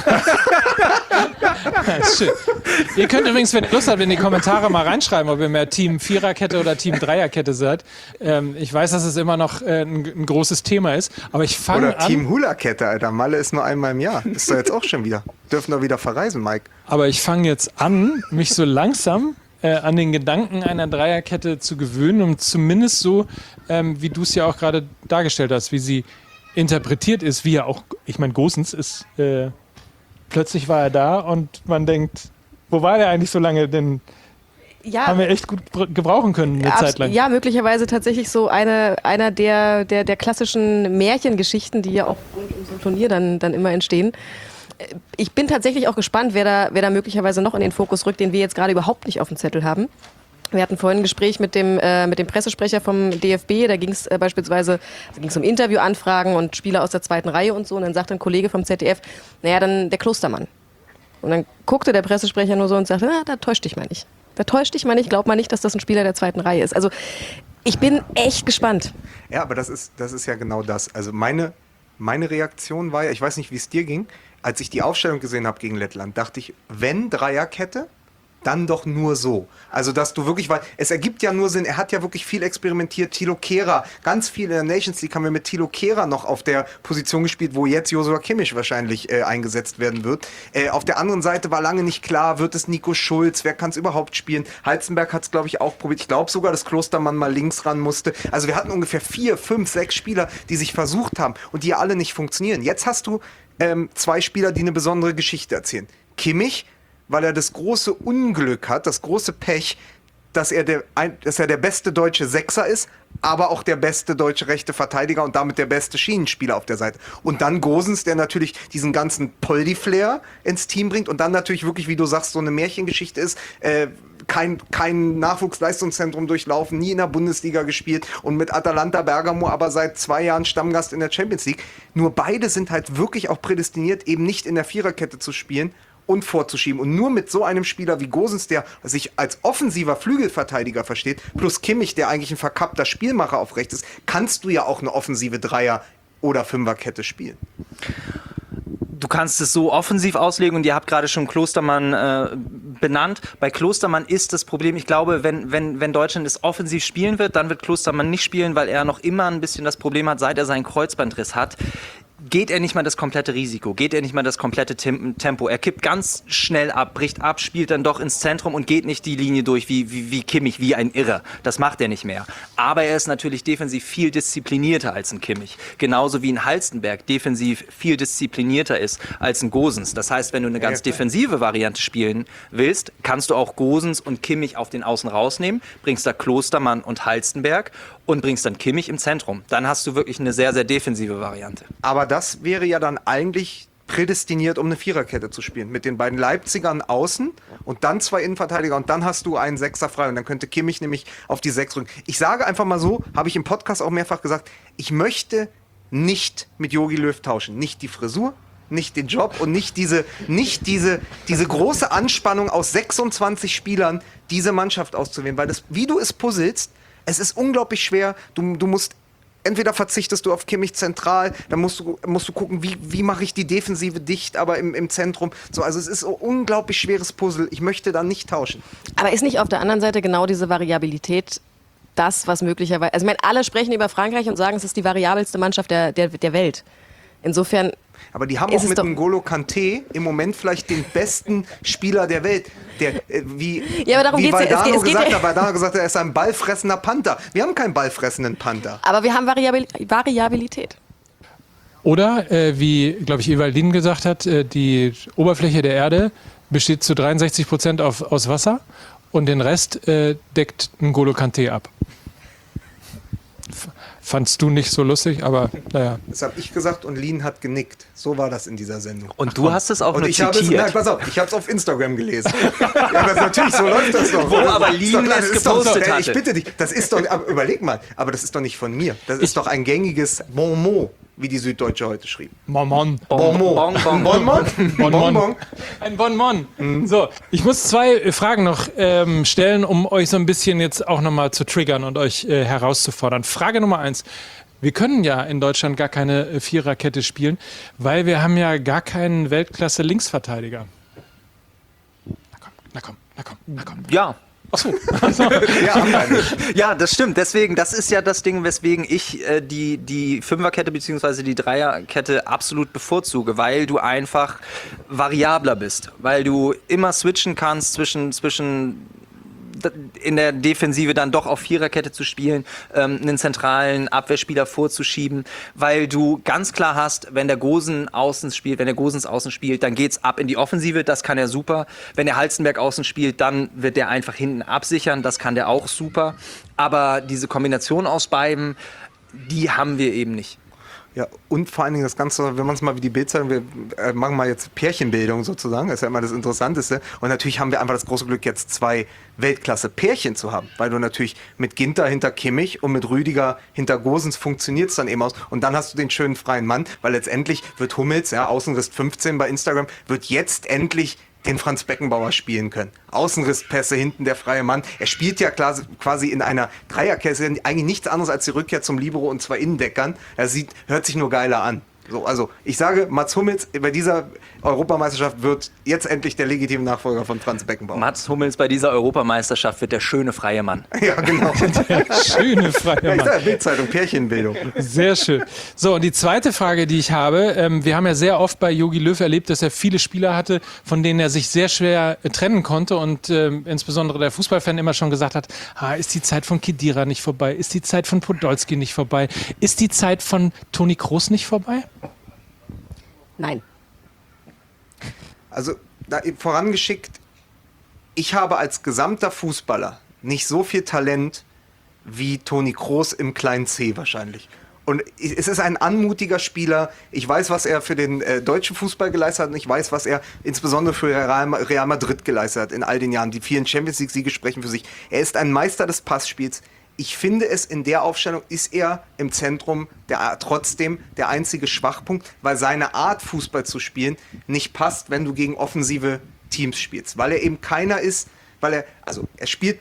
Schön. Ihr könnt übrigens, wenn ihr Lust habt, in die Kommentare mal reinschreiben, ob ihr mehr Team Viererkette oder Team Dreierkette seid. Ich weiß, dass es immer noch ein großes Thema ist, aber ich fange Oder an. Team Hula-Kette, Alter. Malle ist nur einmal im Jahr. Ist doch jetzt auch schon wieder. Dürfen doch wieder verreisen, Mike. Aber ich fange jetzt an, mich so langsam an den Gedanken einer Dreierkette zu gewöhnen, um zumindest so, wie du es ja auch gerade dargestellt hast, wie sie interpretiert ist, wie ja auch, ich meine, Gosens ist, plötzlich war er da und man denkt, wo war der eigentlich so lange, denn Ja, haben wir echt gut gebrauchen können eine Zeit lang. Ja, möglicherweise tatsächlich so einer der klassischen Märchengeschichten, die ja auch rund um so ein Turnier dann immer entstehen. Ich bin tatsächlich auch gespannt, wer da möglicherweise noch in den Fokus rückt, den wir jetzt gerade überhaupt nicht auf dem Zettel haben. Wir hatten vorhin ein Gespräch mit dem Pressesprecher vom DFB, da ging es beispielsweise um Interviewanfragen und Spieler aus der zweiten Reihe und so. Und dann sagte ein Kollege vom ZDF, naja, dann der Klostermann. Und dann guckte der Pressesprecher nur so und sagte, na, da täuscht dich mal nicht. Da täuscht dich mal nicht, glaub mal nicht, dass das ein Spieler der zweiten Reihe ist. Also ich bin echt gespannt. Ja, aber das ist ja genau das. Also meine Reaktion war ja, ich weiß nicht, wie es dir ging, als ich die Aufstellung gesehen habe gegen Lettland, dachte ich, wenn Dreierkette, dann doch nur so. Also, dass du wirklich, weil es ergibt ja nur Sinn, er hat ja wirklich viel experimentiert. Thilo Kehrer, ganz viel in der Nations League haben wir mit Thilo Kehrer noch auf der Position gespielt, wo jetzt Joshua Kimmich wahrscheinlich eingesetzt werden wird. Auf der anderen Seite war lange nicht klar, wird es Nico Schulz, wer kann es überhaupt spielen? Halzenberg hat es, glaube ich, auch probiert. Ich glaube sogar, dass Klostermann mal links ran musste. Also wir hatten ungefähr 4, 5, 6 Spieler, die sich versucht haben und die ja alle nicht funktionieren. Jetzt hast du 2 Spieler, die eine besondere Geschichte erzählen. Kimmich, weil er das große Unglück hat, das große Pech, dass er der beste deutsche Sechser ist, aber auch der beste deutsche rechte Verteidiger und damit der beste Schienenspieler auf der Seite. Und dann Gosens, der natürlich diesen ganzen Poldi-Flair ins Team bringt und dann natürlich wirklich, wie du sagst, so eine Märchengeschichte ist, kein Nachwuchsleistungszentrum durchlaufen, nie in der Bundesliga gespielt und mit Atalanta Bergamo aber seit 2 Jahren Stammgast in der Champions League. Nur beide sind halt wirklich auch prädestiniert, eben nicht in der Viererkette zu spielen und vorzuschieben. Und nur mit so einem Spieler wie Gosens, der sich als offensiver Flügelverteidiger versteht, plus Kimmich, der eigentlich ein verkappter Spielmacher auf rechts ist, kannst du ja auch eine offensive Dreier- oder Fünferkette spielen. Du kannst es so offensiv auslegen und ihr habt gerade schon Klostermann benannt. Bei Klostermann ist das Problem, ich glaube, wenn Deutschland es offensiv spielen wird, dann wird Klostermann nicht spielen, weil er noch immer ein bisschen das Problem hat, seit er seinen Kreuzbandriss hat. Geht er nicht mal das komplette Risiko, geht er nicht mal das komplette Tempo. Er kippt ganz schnell ab, bricht ab, spielt dann doch ins Zentrum und geht nicht die Linie durch wie Kimmich, wie ein Irrer. Das macht er nicht mehr. Aber er ist natürlich defensiv viel disziplinierter als ein Kimmich. Genauso wie ein Halstenberg defensiv viel disziplinierter ist als ein Gosens. Das heißt, wenn du eine ganz defensive Variante spielen willst, kannst du auch Gosens und Kimmich auf den Außen rausnehmen, bringst da Klostermann und Halstenberg und bringst dann Kimmich im Zentrum. Dann hast du wirklich eine sehr, sehr defensive Variante. Aber das wäre ja dann eigentlich prädestiniert, um eine Viererkette zu spielen. Mit den beiden Leipzigern außen und dann 2 Innenverteidiger und dann hast du einen Sechser frei und dann könnte Kimmich nämlich auf die 6 rücken. Ich sage einfach mal so, habe ich im Podcast auch mehrfach gesagt, ich möchte nicht mit Jogi Löw tauschen. Nicht die Frisur, nicht den Job und nicht diese große Anspannung aus 26 Spielern, diese Mannschaft auszuwählen. Weil das, wie du es puzzelst, es ist unglaublich schwer. Du musst, entweder verzichtest du auf Kimmich zentral, dann musst du gucken, wie mache ich die Defensive dicht, aber im Zentrum. So, also es ist ein unglaublich schweres Puzzle. Ich möchte da nicht tauschen. Aber ist nicht auf der anderen Seite genau diese Variabilität das, was möglicherweise... Also ich meine, alle sprechen über Frankreich und sagen, es ist die variabelste Mannschaft der Welt. Insofern... Aber die haben auch mit N'Golo Kanté im Moment vielleicht den besten Spieler der Welt. Der, ja, aber darum wie geht's ja. Valdano gesagt hat, Valdano gesagt hat, er ist ein ballfressender Panther. Wir haben keinen ballfressenden Panther. Aber wir haben Variabilität. Oder, wie, glaube ich, Ewaldin gesagt hat, die Oberfläche der Erde besteht zu 63% aus Wasser und den Rest deckt N'Golo Kanté ab. Fandst du nicht so lustig, aber naja. Das habe ich gesagt und Lien hat genickt. So war das in dieser Sendung. Und du hast es auch nur zitiert. Nein, pass auf, ich habe es auf Instagram gelesen. Ja, aber natürlich, so läuft das doch. Wo aber Lien es gepostet hatte. Ich bitte dich, das ist doch, aber überleg mal, aber das ist doch nicht von mir. Das ist doch ein gängiges Bonmot wie die Süddeutsche heute schrieb. Bonbon. Bonbon. Bonbon. Bonbon. Ein Bonbon. So, ich muss 2 Fragen noch stellen, um euch so ein bisschen jetzt auch nochmal zu triggern und euch herauszufordern. Frage Nummer 1. Wir können ja in Deutschland gar keine Viererkette spielen, weil wir haben ja gar keinen Weltklasse-Linksverteidiger. Na komm. Ja. Achso. Ja, haben wir nicht. Ja, das stimmt. Deswegen, das ist ja das Ding, weswegen ich die Fünferkette bzw. die Dreierkette absolut bevorzuge, weil du einfach variabler bist, weil du immer switchen kannst zwischen in der Defensive dann doch auf Viererkette zu spielen, einen zentralen Abwehrspieler vorzuschieben, weil du ganz klar hast, wenn der Gosens außen spielt, dann geht's ab in die Offensive, das kann er super. Wenn der Halstenberg außen spielt, dann wird der einfach hinten absichern, das kann der auch super. Aber diese Kombination aus beiden, die haben wir eben nicht. Ja, und vor allen Dingen das Ganze, wenn man es mal wie die Bildzeitung, wir machen mal jetzt Pärchenbildung sozusagen, das ist ja immer das Interessanteste. Und natürlich haben wir einfach das große Glück, jetzt 2 Weltklasse-Pärchen zu haben, weil du natürlich mit Ginter hinter Kimmich und mit Rüdiger hinter Gosens funktioniert es dann eben aus. Und dann hast du den schönen freien Mann, weil letztendlich wird Hummels, ja, Außenriss 15 bei Instagram, wird jetzt endlich den Franz Beckenbauer spielen können. Außenrisspässe, hinten der freie Mann. Er spielt ja quasi in einer Dreierkette, eigentlich nichts anderes als die Rückkehr zum Libero und 2 Innendeckern. Hört sich nur geiler an. So, also ich sage, Mats Hummels bei dieser Europameisterschaft wird jetzt endlich der legitime Nachfolger von Franz Beckenbauer. Mats Hummels bei dieser Europameisterschaft wird der schöne freie Mann. Ja, genau. Schöne Frage. Ja, ich sage, Bildzeitung, Pärchenbildung. Sehr schön. So, und die zweite Frage, die ich habe, wir haben ja sehr oft bei Jogi Löw erlebt, dass er viele Spieler hatte, von denen er sich sehr schwer trennen konnte und insbesondere der Fußballfan immer schon gesagt hat, ist die Zeit von Khedira nicht vorbei? Ist die Zeit von Podolski nicht vorbei? Ist die Zeit von Toni Kroos nicht vorbei? Nein. Also vorangeschickt, ich habe als gesamter Fußballer nicht so viel Talent wie Toni Kroos im kleinen C wahrscheinlich. Und es ist ein anmutiger Spieler. Ich weiß, was er für den deutschen Fußball geleistet hat und ich weiß, was er insbesondere für Real Madrid geleistet hat in all den Jahren. Die vielen Champions-League-Siege sprechen für sich. Er ist ein Meister des Passspiels. Ich finde es, in der Aufstellung ist er im Zentrum trotzdem der einzige Schwachpunkt, weil seine Art, Fußball zu spielen, nicht passt, wenn du gegen offensive Teams spielst. Weil er eben keiner ist, er spielt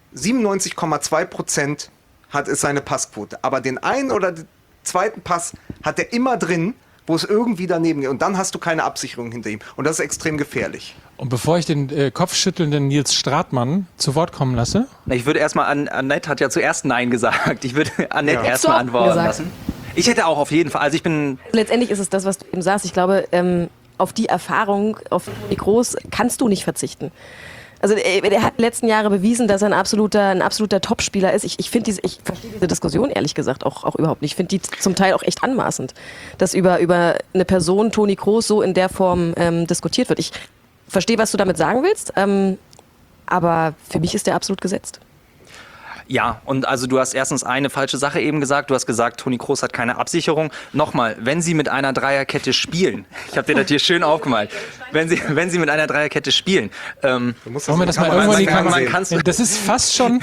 97,2% ist seine Passquote. Aber den einen oder den zweiten Pass hat er immer drin, wo es irgendwie daneben geht. Und dann hast du keine Absicherung hinter ihm. Und das ist extrem gefährlich. Und bevor ich den kopfschüttelnden Nils Stratmann zu Wort kommen lasse. Ich würde erstmal, Annette hat ja zuerst Nein gesagt. Ich würde Annette erstmal antworten lassen. Ich hätte auch auf jeden Fall, also ich bin... Letztendlich ist es das, was du eben sagst. Ich glaube, auf die Erfahrung, auf die Groß kannst du nicht verzichten. Also er hat die letzten Jahre bewiesen, dass er ein absoluter Topspieler ist. Ich verstehe diese Diskussion ehrlich gesagt auch überhaupt nicht. Ich finde die zum Teil auch echt anmaßend, dass über eine Person, Toni Kroos, so in der Form diskutiert wird. Ich verstehe, was du damit sagen willst, aber für mich ist der absolut gesetzt. Ja, und also du hast erstens eine falsche Sache eben gesagt. Du hast gesagt, Toni Kroos hat keine Absicherung. Nochmal, wenn sie mit einer Dreierkette spielen, ich habe dir das hier schön aufgemalt, wenn sie mit einer Dreierkette spielen, wollen wir das mal irgendwann in die Kamera sehen? Das ist fast schon,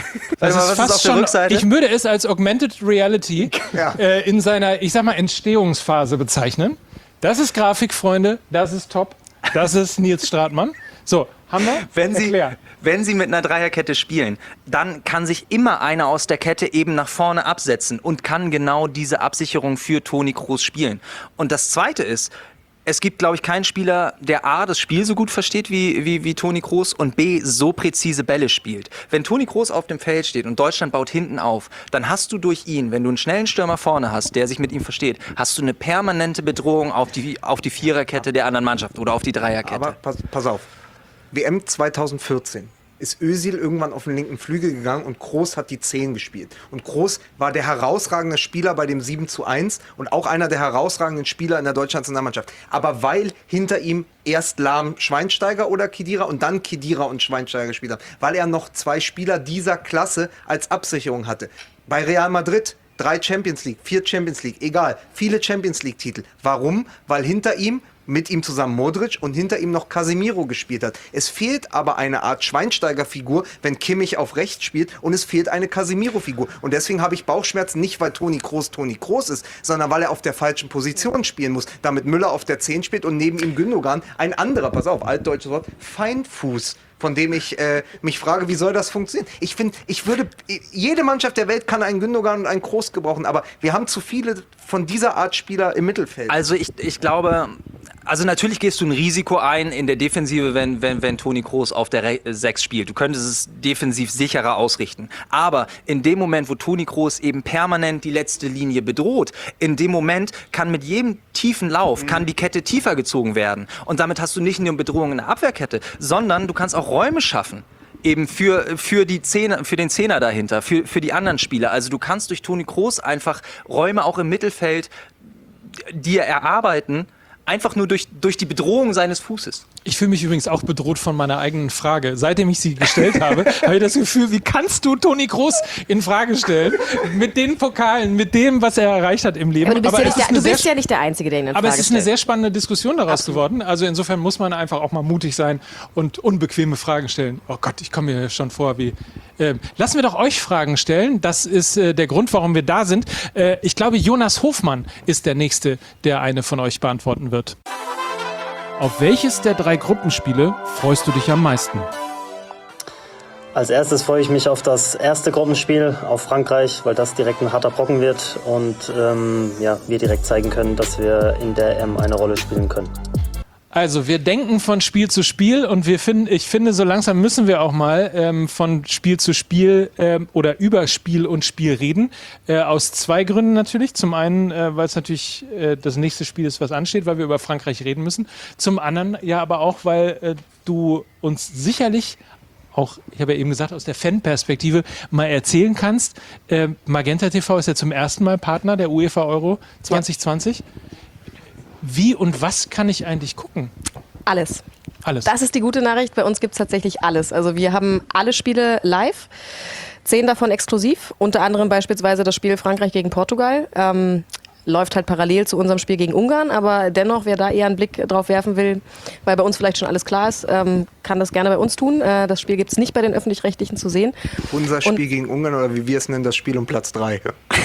ich würde es als Augmented Reality in seiner, ich sag mal, Entstehungsphase bezeichnen. Das ist Grafik, Freunde, das ist top, das ist Nils Stratmann. So, haben wir? Wenn sie mit einer Dreierkette spielen, dann kann sich immer einer aus der Kette eben nach vorne absetzen und kann genau diese Absicherung für Toni Kroos spielen. Und das Zweite ist, es gibt, glaube ich, keinen Spieler, der A, das Spiel so gut versteht wie Toni Kroos und B, so präzise Bälle spielt. Wenn Toni Kroos auf dem Feld steht und Deutschland baut hinten auf, dann hast du durch ihn, wenn du einen schnellen Stürmer vorne hast, der sich mit ihm versteht, hast du eine permanente Bedrohung auf die Viererkette der anderen Mannschaft oder auf die Dreierkette. Aber pass auf. WM 2014 ist Özil irgendwann auf den linken Flügel gegangen und Kroos hat die 10 gespielt. Und Kroos war der herausragende Spieler bei dem 7:1 und auch einer der herausragenden Spieler in der deutschen Nationalmannschaft. Aber weil hinter ihm erst Lahm, Schweinsteiger oder Khedira und dann Khedira und Schweinsteiger gespielt haben. Weil er noch 2 Spieler dieser Klasse als Absicherung hatte. Bei Real Madrid 3 Champions League, 4 Champions League, egal, viele Champions League-Titel. Warum? Weil hinter ihm mit ihm zusammen Modric und hinter ihm noch Casemiro gespielt hat. Es fehlt aber eine Art Schweinsteiger-Figur, wenn Kimmich auf rechts spielt, und es fehlt eine Casemiro-Figur. Und deswegen habe ich Bauchschmerzen, nicht weil Toni Kroos ist, sondern weil er auf der falschen Position spielen muss. Damit Müller auf der 10 spielt und neben ihm Gündogan, ein anderer, pass auf, altdeutsches Wort, Feinfuß, von dem ich mich frage, wie soll das funktionieren? Ich finde, jede Mannschaft der Welt kann einen Gündogan und einen Kroos gebrauchen, aber wir haben zu viele von dieser Art Spieler im Mittelfeld. Also ich glaube, also natürlich gehst du ein Risiko ein in der Defensive, wenn Toni Kroos auf der 6 spielt. Du könntest es defensiv sicherer ausrichten. Aber in dem Moment, wo Toni Kroos eben permanent die letzte Linie bedroht, in dem Moment kann mit jedem tiefen Lauf, kann die Kette tiefer gezogen werden. Und damit hast du nicht nur Bedrohung in der Abwehrkette, sondern du kannst auch Räume schaffen. Eben für den Zehner dahinter, für die anderen Spieler. Also du kannst durch Toni Kroos einfach Räume auch im Mittelfeld dir erarbeiten, einfach nur durch die Bedrohung seines Fußes. Ich fühle mich übrigens auch bedroht von meiner eigenen Frage. Seitdem ich sie gestellt habe, habe ich das Gefühl, wie kannst du Toni Kroos in Frage stellen? Mit den Pokalen, mit dem, was er erreicht hat im Leben. Aber du bist ja nicht der Einzige, der ihn in Frage Aber es ist eine stellt. sehr spannende Diskussion daraus geworden. Also insofern muss man einfach auch mal mutig sein und unbequeme Fragen stellen. Oh Gott, ich komme mir schon vor wie... lassen wir doch euch Fragen stellen. Das ist der Grund, warum wir da sind. Ich glaube, Jonas Hofmann ist der Nächste, der eine von euch beantworten wird. Auf welches der 3 Gruppenspiele freust du dich am meisten? Als erstes freue ich mich auf das erste Gruppenspiel, auf Frankreich, weil das direkt ein harter Brocken wird und wir direkt zeigen können, dass wir in der EM eine Rolle spielen können. Also wir denken von Spiel zu Spiel und ich finde, so langsam müssen wir auch mal von Spiel zu Spiel oder über Spiel und Spiel reden. Aus 2 Gründen natürlich. Zum einen, weil es natürlich das nächste Spiel ist, was ansteht, weil wir über Frankreich reden müssen. Zum anderen ja aber auch, weil du uns sicherlich auch, ich habe ja eben gesagt, aus der Fanperspektive mal erzählen kannst. Magenta TV ist ja zum ersten Mal Partner der UEFA Euro 2020. Ja. Wie und was kann ich eigentlich gucken? Alles. Alles. Das ist die gute Nachricht. Bei uns gibt es tatsächlich alles. Also wir haben alle Spiele live, 10 davon exklusiv. Unter anderem beispielsweise das Spiel Frankreich gegen Portugal. Läuft halt parallel zu unserem Spiel gegen Ungarn, aber dennoch, wer da eher einen Blick drauf werfen will, weil bei uns vielleicht schon alles klar ist, kann das gerne bei uns tun. Das Spiel gibt es nicht bei den Öffentlich-Rechtlichen zu sehen. Unser Spiel gegen Ungarn, oder wie wir es nennen, das Spiel um Platz 3.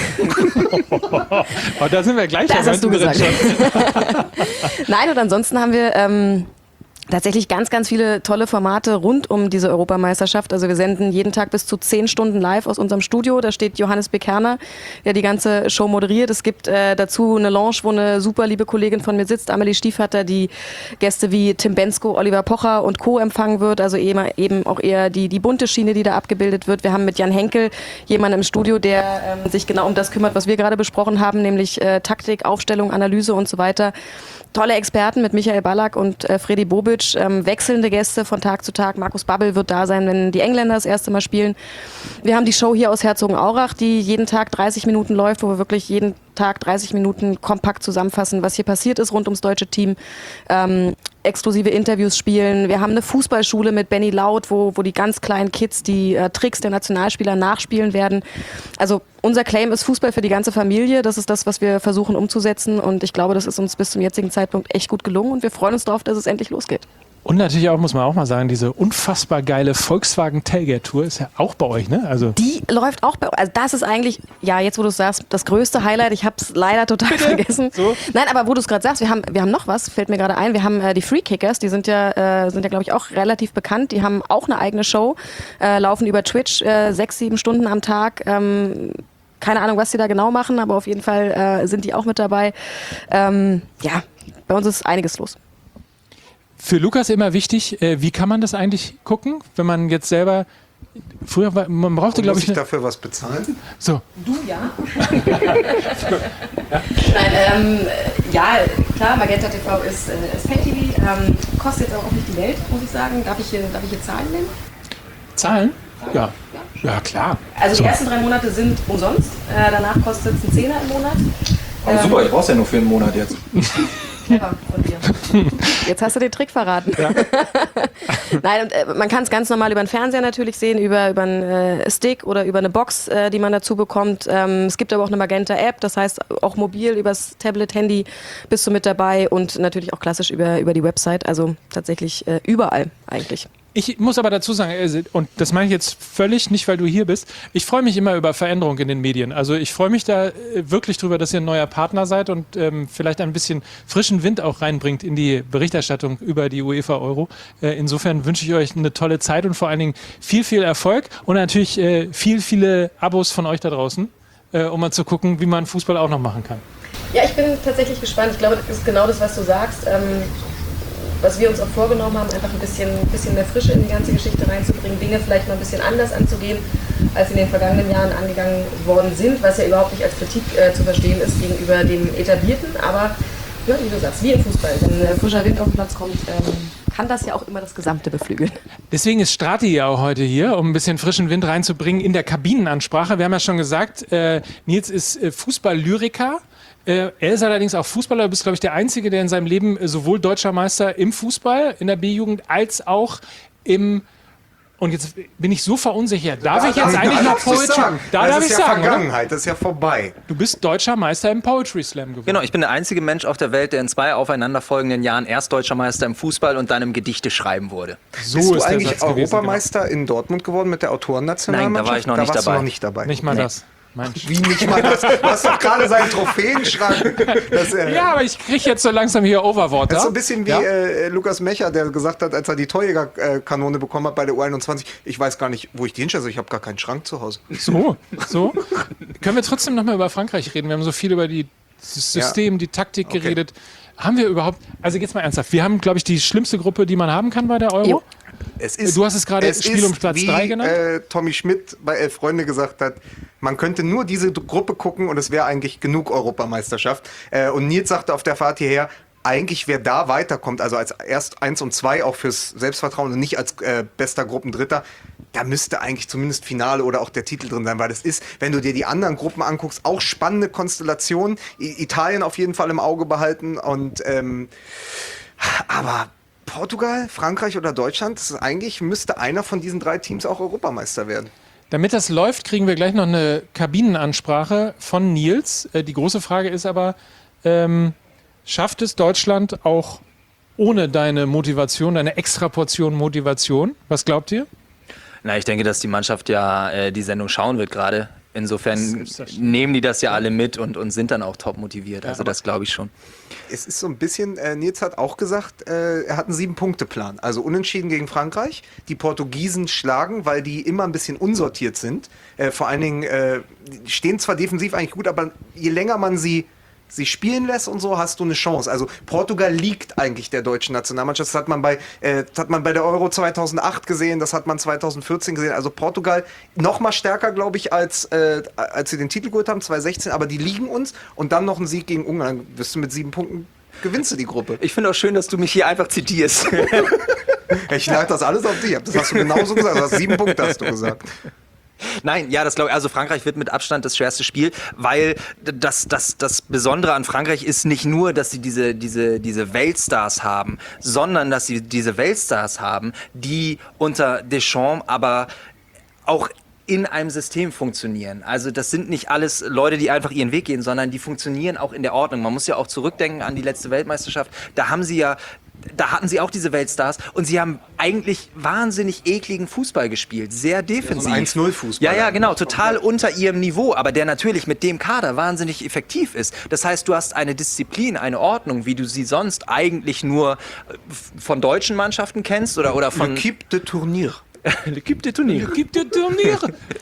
Oh, da sind wir gleich. Das hast du gesagt. Nein, und ansonsten haben wir tatsächlich ganz, ganz viele tolle Formate rund um diese Europameisterschaft. Also wir senden jeden Tag bis zu 10 Stunden live aus unserem Studio. Da steht Johannes Bekerner, der die ganze Show moderiert. Es gibt dazu eine Lounge, wo eine super liebe Kollegin von mir sitzt, Amelie Stiefvater, die Gäste wie Tim Bensko, Oliver Pocher und Co. empfangen wird. Also eben auch eher die bunte Schiene, die da abgebildet wird. Wir haben mit Jan Henkel jemanden im Studio, der sich genau um das kümmert, was wir gerade besprochen haben, nämlich Taktik, Aufstellung, Analyse und so weiter. Tolle Experten mit Michael Ballack und Freddy Bobic, wechselnde Gäste von Tag zu Tag. Markus Babbel wird da sein, wenn die Engländer das erste Mal spielen. Wir haben die Show hier aus Herzogenaurach, die jeden Tag 30 Minuten läuft, wo wir wirklich jeden Tag 30 Minuten kompakt zusammenfassen, was hier passiert ist rund ums deutsche Team. Exklusive Interviews spielen. Wir haben eine Fußballschule mit Benny Laut, wo die ganz kleinen Kids die Tricks der Nationalspieler nachspielen werden. Also unser Claim ist Fußball für die ganze Familie. Das ist das, was wir versuchen umzusetzen. Und ich glaube, das ist uns bis zum jetzigen Zeitpunkt echt gut gelungen. Und wir freuen uns darauf, dass es endlich losgeht. Und natürlich auch, muss man auch mal sagen, diese unfassbar geile Volkswagen Tailgate Tour ist ja auch bei euch, ne? Also die läuft auch bei euch. Also das ist eigentlich, ja, jetzt wo du es sagst, das größte Highlight. Ich habe es leider total vergessen. So? Nein, aber wo du es gerade sagst, wir haben noch was, fällt mir gerade ein. Wir haben die Free Kickers, die sind ja glaube ich, auch relativ bekannt. Die haben auch eine eigene Show, laufen über Twitch 6-7 Stunden am Tag. Keine Ahnung, was die da genau machen, aber auf jeden Fall sind die auch mit dabei. Ja, bei uns ist einiges los. Für Lukas immer wichtig, wie kann man das eigentlich gucken, wenn man jetzt selber, früher war, man brauchte, glaube ich... Muss ich dafür was bezahlen? So. Du, ja. Nein, ja, klar, Magenta TV ist Pay-TV, kostet jetzt auch nicht die Welt, muss ich sagen. Darf ich hier Zahlen nennen? Zahlen? Ja. Ja, klar. Also die ersten 3 Monate sind umsonst, danach kostet es einen 10er im Monat. Aber super, ich brauch's ja nur für einen Monat jetzt. Clever von dir. Jetzt hast du den Trick verraten. Ja. Nein, und, man kann es ganz normal über den Fernseher natürlich sehen, über einen Stick oder über eine Box, die man dazu bekommt. Es gibt aber auch eine Magenta-App, das heißt auch mobil übers Tablet, Handy bist du mit dabei und natürlich auch klassisch über die Website, also tatsächlich überall eigentlich. Ich muss aber dazu sagen, und das meine ich jetzt völlig nicht, weil du hier bist, ich freue mich immer über Veränderung in den Medien. Also ich freue mich da wirklich drüber, dass ihr ein neuer Partner seid und vielleicht ein bisschen frischen Wind auch reinbringt in die Berichterstattung über die UEFA Euro. Insofern wünsche ich euch eine tolle Zeit und vor allen Dingen viel, viel Erfolg und natürlich viele Abos von euch da draußen, um mal zu gucken, wie man Fußball auch noch machen kann. Ja, ich bin tatsächlich gespannt. Ich glaube, das ist genau das, was du sagst. Was wir uns auch vorgenommen haben, einfach ein bisschen mehr Frische in die ganze Geschichte reinzubringen, Dinge vielleicht mal ein bisschen anders anzugehen, als in den vergangenen Jahren angegangen worden sind, was ja überhaupt nicht als Kritik zu verstehen ist gegenüber dem Etablierten, aber ja, wie du sagst, wie im Fußball, wenn frischer Wind auf den Platz kommt, kann das ja auch immer das Gesamte beflügeln. Deswegen ist Strati ja auch heute hier, um ein bisschen frischen Wind reinzubringen in der Kabinenansprache. Wir haben ja schon gesagt, Nils ist Fußball-Lyriker. Er ist allerdings auch Fußballer. Du bist, glaube ich, der Einzige, der in seinem Leben sowohl Deutscher Meister im Fußball, in der B-Jugend, als auch im... Und jetzt bin ich so verunsichert. Darf ich jetzt eigentlich noch Poetry? Das ist ja Vergangenheit, das ist ja vorbei. Du bist Deutscher Meister im Poetry Slam geworden. Genau, ich bin der einzige Mensch auf der Welt, der in 2 aufeinanderfolgenden Jahren erst Deutscher Meister im Fußball und dann im Gedichte schreiben wurde. So Bist du ist der eigentlich Satz gewesen, Europameister in Dortmund geworden mit der Autorennationalmannschaft? Nein, da war ich noch nicht warst dabei. Du noch nicht dabei. Nicht mal das. Mensch. Wie nicht mal das? Du hast doch gerade seinen Trophäenschrank. Ja, aber ich kriege jetzt so langsam hier Overwater. Das ist so ein bisschen wie Lukas Mecher, der gesagt hat, als er die Torjägerkanone bekommen hat bei der U21, ich weiß gar nicht, wo ich die hinstelle, ich habe gar keinen Schrank zu Hause. So. Können wir trotzdem nochmal über Frankreich reden? Wir haben so viel über das System, die Taktik geredet. Haben wir überhaupt, also jetzt mal ernsthaft, wir haben, glaube ich, die schlimmste Gruppe, die man haben kann bei der Euro. Jo. Du hast es gerade Spiel um Platz 3 genannt. Tommy Schmidt bei 11 Freunde gesagt hat, man könnte nur diese Gruppe gucken und es wäre eigentlich genug Europameisterschaft. Und Nils sagte auf der Fahrt hierher, eigentlich wer da weiterkommt, also als erst 1 und 2 auch fürs Selbstvertrauen und nicht als bester Gruppendritter, da müsste eigentlich zumindest Finale oder auch der Titel drin sein, weil das ist, wenn du dir die anderen Gruppen anguckst, auch spannende Konstellationen. Italien auf jeden Fall im Auge behalten und aber Portugal, Frankreich oder Deutschland, das ist eigentlich müsste einer von diesen 3 Teams auch Europameister werden. Damit das läuft, kriegen wir gleich noch eine Kabinenansprache von Nils. Die große Frage ist aber, schafft es Deutschland auch ohne deine Motivation, deine Extraportion Motivation? Was glaubt ihr? Na, ich denke, dass die Mannschaft ja die Sendung schauen wird gerade. Insofern nehmen die das ja alle mit und sind dann auch top motiviert. Also das glaube ich schon. Es ist so ein bisschen, Nils hat auch gesagt, er hat einen 7-Punkte-Plan. Also unentschieden gegen Frankreich, die Portugiesen schlagen, weil die immer ein bisschen unsortiert sind. Vor allen Dingen, die stehen zwar defensiv eigentlich gut, aber je länger man sie spielen lässt und so, hast du eine Chance. Also Portugal liegt eigentlich der deutschen Nationalmannschaft. Das hat man bei der Euro 2008 gesehen, das hat man 2014 gesehen. Also Portugal noch mal stärker, glaube ich, als sie den Titel geholt haben, 2016. Aber die liegen uns und dann noch ein Sieg gegen Ungarn. Dann wirst du mit 7 Punkten, gewinnst du die Gruppe. Ich finde auch schön, dass du mich hier einfach zitierst. Ich lag das alles auf dich. Das hast du genauso gesagt. Du hast 7 Punkte, hast du gesagt. Nein, ja, das glaube ich. Also Frankreich wird mit Abstand das schwerste Spiel, weil das Besondere an Frankreich ist nicht nur, dass sie diese Weltstars haben, sondern dass sie diese Weltstars haben, die unter Deschamps aber auch in einem System funktionieren. Also das sind nicht alles Leute, die einfach ihren Weg gehen, sondern die funktionieren auch in der Ordnung. Man muss ja auch zurückdenken an die letzte Weltmeisterschaft. Da hatten sie auch diese Weltstars und sie haben eigentlich wahnsinnig ekligen Fußball gespielt, sehr defensiv. Ja, so 1-0 Fußball. Ja, genau, total unter ihrem Niveau, aber der natürlich mit dem Kader wahnsinnig effektiv ist. Das heißt, du hast eine Disziplin, eine Ordnung, wie du sie sonst eigentlich nur von deutschen Mannschaften kennst oder von... L'équipe de Tournir. L'équipe de Tournir. L'équipe de Tournir.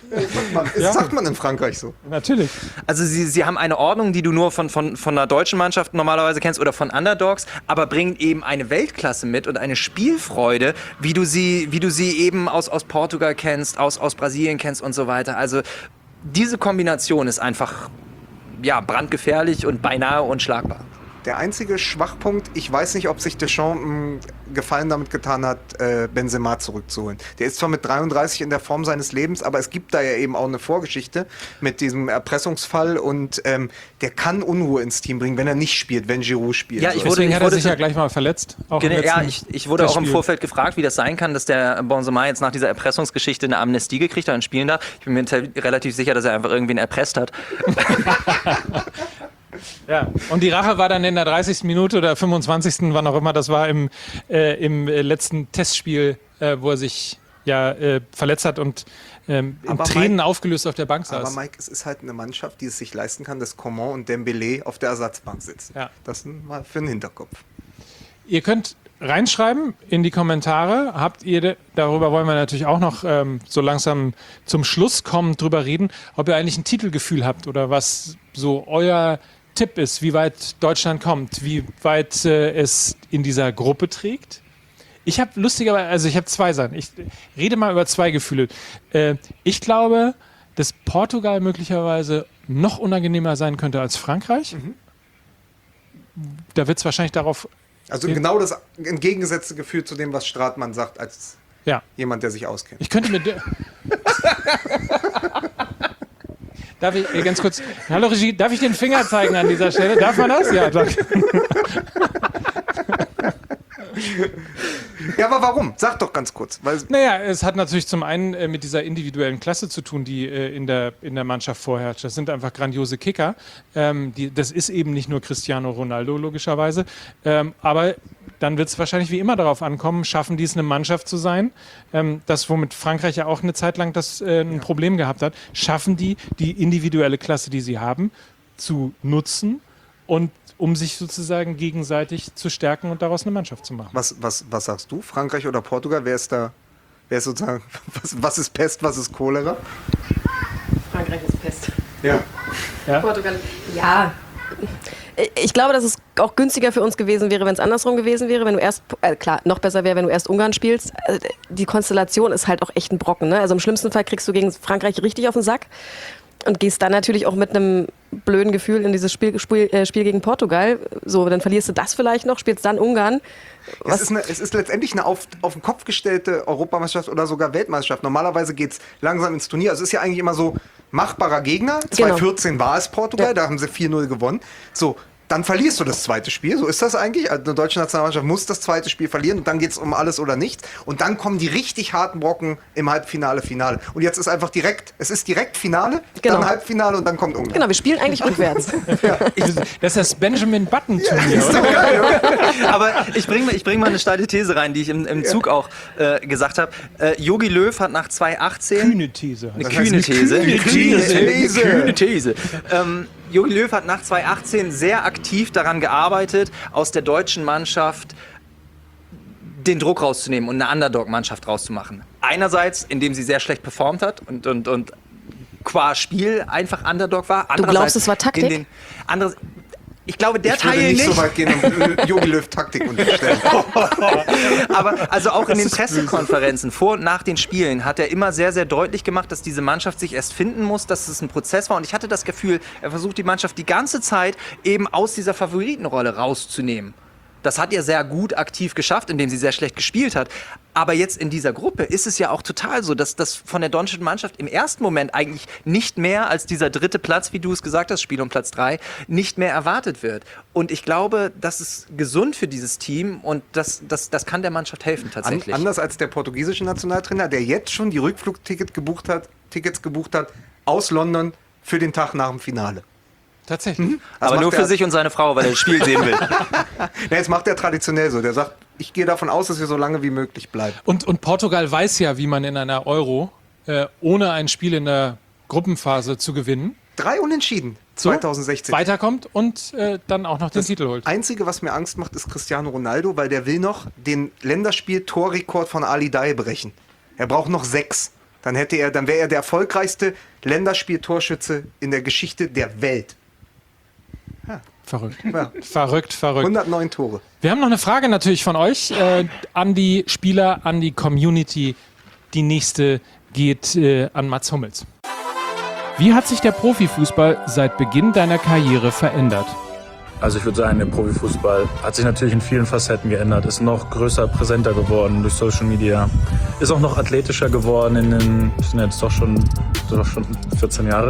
Das sagt man in Frankreich so. Natürlich. Also sie haben eine Ordnung, die du nur von einer deutschen Mannschaft normalerweise kennst oder von Underdogs, aber bringen eben eine Weltklasse mit und eine Spielfreude, wie du sie eben aus Portugal kennst, aus Brasilien kennst und so weiter. Also diese Kombination ist einfach brandgefährlich und beinahe unschlagbar. Der einzige Schwachpunkt, ich weiß nicht, ob sich Deschamps einen Gefallen damit getan hat, Benzema zurückzuholen. Der ist zwar mit 33 in der Form seines Lebens, aber es gibt da ja eben auch eine Vorgeschichte mit diesem Erpressungsfall und der kann Unruhe ins Team bringen, wenn er nicht spielt, wenn Giroud spielt. Ja, Deswegen hat er sich ja gleich mal verletzt. Auch im Ja, letzten ich wurde auch im Testspiel. Vorfeld gefragt, wie das sein kann, dass der Benzema jetzt nach dieser Erpressungsgeschichte eine Amnestie gekriegt hat und spielen darf. Ich bin mir relativ sicher, dass er einfach irgendwen erpresst hat. Ja, und die Rache war dann in der 30. Minute oder 25. wann auch immer, das war im letzten Testspiel, wo er sich verletzt hat und in Aber Tränen Mike- aufgelöst auf der Bank saß. Aber Mike, es ist halt eine Mannschaft, die es sich leisten kann, dass Coman und Dembélé auf der Ersatzbank sitzen. Ja. Das mal für den Hinterkopf. Ihr könnt reinschreiben in die Kommentare. Darüber wollen wir natürlich auch noch so langsam zum Schluss kommen, drüber reden, ob ihr eigentlich ein Titelgefühl habt oder was so euer Tipp ist, wie weit Deutschland kommt, wie weit es in dieser Gruppe trägt. Ich habe lustigerweise, ich habe zwei Sachen. Ich rede mal über zwei Gefühle. Ich glaube, dass Portugal möglicherweise noch unangenehmer sein könnte als Frankreich. Da wird es wahrscheinlich darauf... Also genau das entgegengesetzte Gefühl zu dem, was Stratmann sagt, als Ja. jemand, der sich auskennt. Ich könnte mit... Darf ich ganz kurz... Hallo Regie, darf ich den Finger zeigen an dieser Stelle? Darf man das? Ja, danke. Ja, aber warum? Sag doch ganz kurz. Weil Naja, es hat natürlich zum einen mit dieser individuellen Klasse zu tun, die in der Mannschaft vorherrscht. Das sind einfach grandiose Kicker. Das ist eben nicht nur Cristiano Ronaldo, logischerweise. Aber dann wird es wahrscheinlich wie immer darauf ankommen, schaffen die es, eine Mannschaft zu sein. Das, womit Frankreich ja auch eine Zeit lang ein Problem gehabt hat. Schaffen die individuelle Klasse, die sie haben, zu nutzen und um sich sozusagen gegenseitig zu stärken und daraus eine Mannschaft zu machen. was sagst du? Frankreich oder Portugal? Wer ist sozusagen, was ist Pest, was ist Cholera? Frankreich ist Pest. Ja. Portugal. Ja. Ich glaube, dass es auch günstiger für uns gewesen wäre, wenn es andersrum gewesen wäre. Wenn du erst, klar, noch besser wäre, wenn du erst Ungarn spielst. Die Konstellation ist halt auch echt ein Brocken. Ne? Also im schlimmsten Fall kriegst du gegen Frankreich richtig auf den Sack und gehst dann natürlich auch mit einem blöden Gefühl in dieses Spiel gegen Portugal. So, dann verlierst du das vielleicht noch, spielst dann Ungarn. Es ist letztendlich eine auf den Kopf gestellte Europameisterschaft oder sogar Weltmeisterschaft. Normalerweise geht es langsam ins Turnier. Also es ist ja eigentlich immer so machbarer Gegner. 2014 war es Portugal, da haben sie 4-0 gewonnen. So, dann verlierst du das zweite Spiel. So ist das eigentlich. Also eine deutsche Nationalmannschaft muss das zweite Spiel verlieren und dann geht es um alles oder nichts. Und dann kommen die richtig harten Brocken im Halbfinale, Finale. Und jetzt ist einfach direkt Finale, Genau. dann Halbfinale und dann kommt Ungarn. Genau, wir spielen eigentlich rückwärts. Das ist das Benjamin Button-Turnier, Ist oder? doch geil, oder? Aber ich bring mal eine steile These rein, die ich im Zug auch gesagt habe. Jogi Löw hat nach 2018... Kühne These. Eine kühne These. Kühne These. Jogi Löw hat nach 2018 sehr aktiv daran gearbeitet, aus der deutschen Mannschaft den Druck rauszunehmen und eine Underdog-Mannschaft rauszumachen. Einerseits, indem sie sehr schlecht performt hat und qua Spiel einfach Underdog war. Du glaubst, es war Taktik? Ich glaube, der Ich würde Teil nicht so weit gehen und Jogi Löw Taktik unterstellen. Aber also auch in den Pressekonferenzen vor und nach den Spielen hat er immer sehr, sehr deutlich gemacht, dass diese Mannschaft sich erst finden muss, dass es ein Prozess war. Und ich hatte das Gefühl, er versucht die Mannschaft die ganze Zeit eben aus dieser Favoritenrolle rauszunehmen. Das hat er sehr gut aktiv geschafft, indem sie sehr schlecht gespielt hat. Aber jetzt in dieser Gruppe ist es ja auch total so, dass das von der deutschen Mannschaft im ersten Moment eigentlich nicht mehr als dieser dritte Platz, wie du es gesagt hast, Spiel um Platz 3, nicht mehr erwartet wird. Und ich glaube, das ist gesund für dieses Team und das kann der Mannschaft helfen tatsächlich. Anders als der portugiesische Nationaltrainer, der jetzt schon die Tickets gebucht hat aus London für den Tag nach dem Finale. Tatsächlich. Aber nur für sich und seine Frau, weil er das Spiel sehen will. Das macht er traditionell so. Der sagt, ich gehe davon aus, dass wir so lange wie möglich bleiben. Und Portugal weiß ja, wie man in einer Euro ohne ein Spiel in der Gruppenphase zu gewinnen 3 Unentschieden 2016. weiterkommt und dann auch noch den Titel holt. Einzige, was mir Angst macht, ist Cristiano Ronaldo, weil der will noch den Länderspiel-Torrekord von Ali Daei brechen. Er braucht noch 6. Dann wäre er der erfolgreichste Länderspiel-Torschütze in der Geschichte der Welt. Verrückt. Ja. Verrückt. 109 Tore. Wir haben noch eine Frage natürlich von euch an die Spieler, an die Community. Die nächste geht an Mats Hummels. Wie hat sich der Profifußball seit Beginn deiner Karriere verändert? Also ich würde sagen, der Profifußball hat sich natürlich in vielen Facetten geändert, ist noch größer, präsenter geworden durch Social Media, ist auch noch athletischer geworden das sind jetzt doch schon 14 Jahre.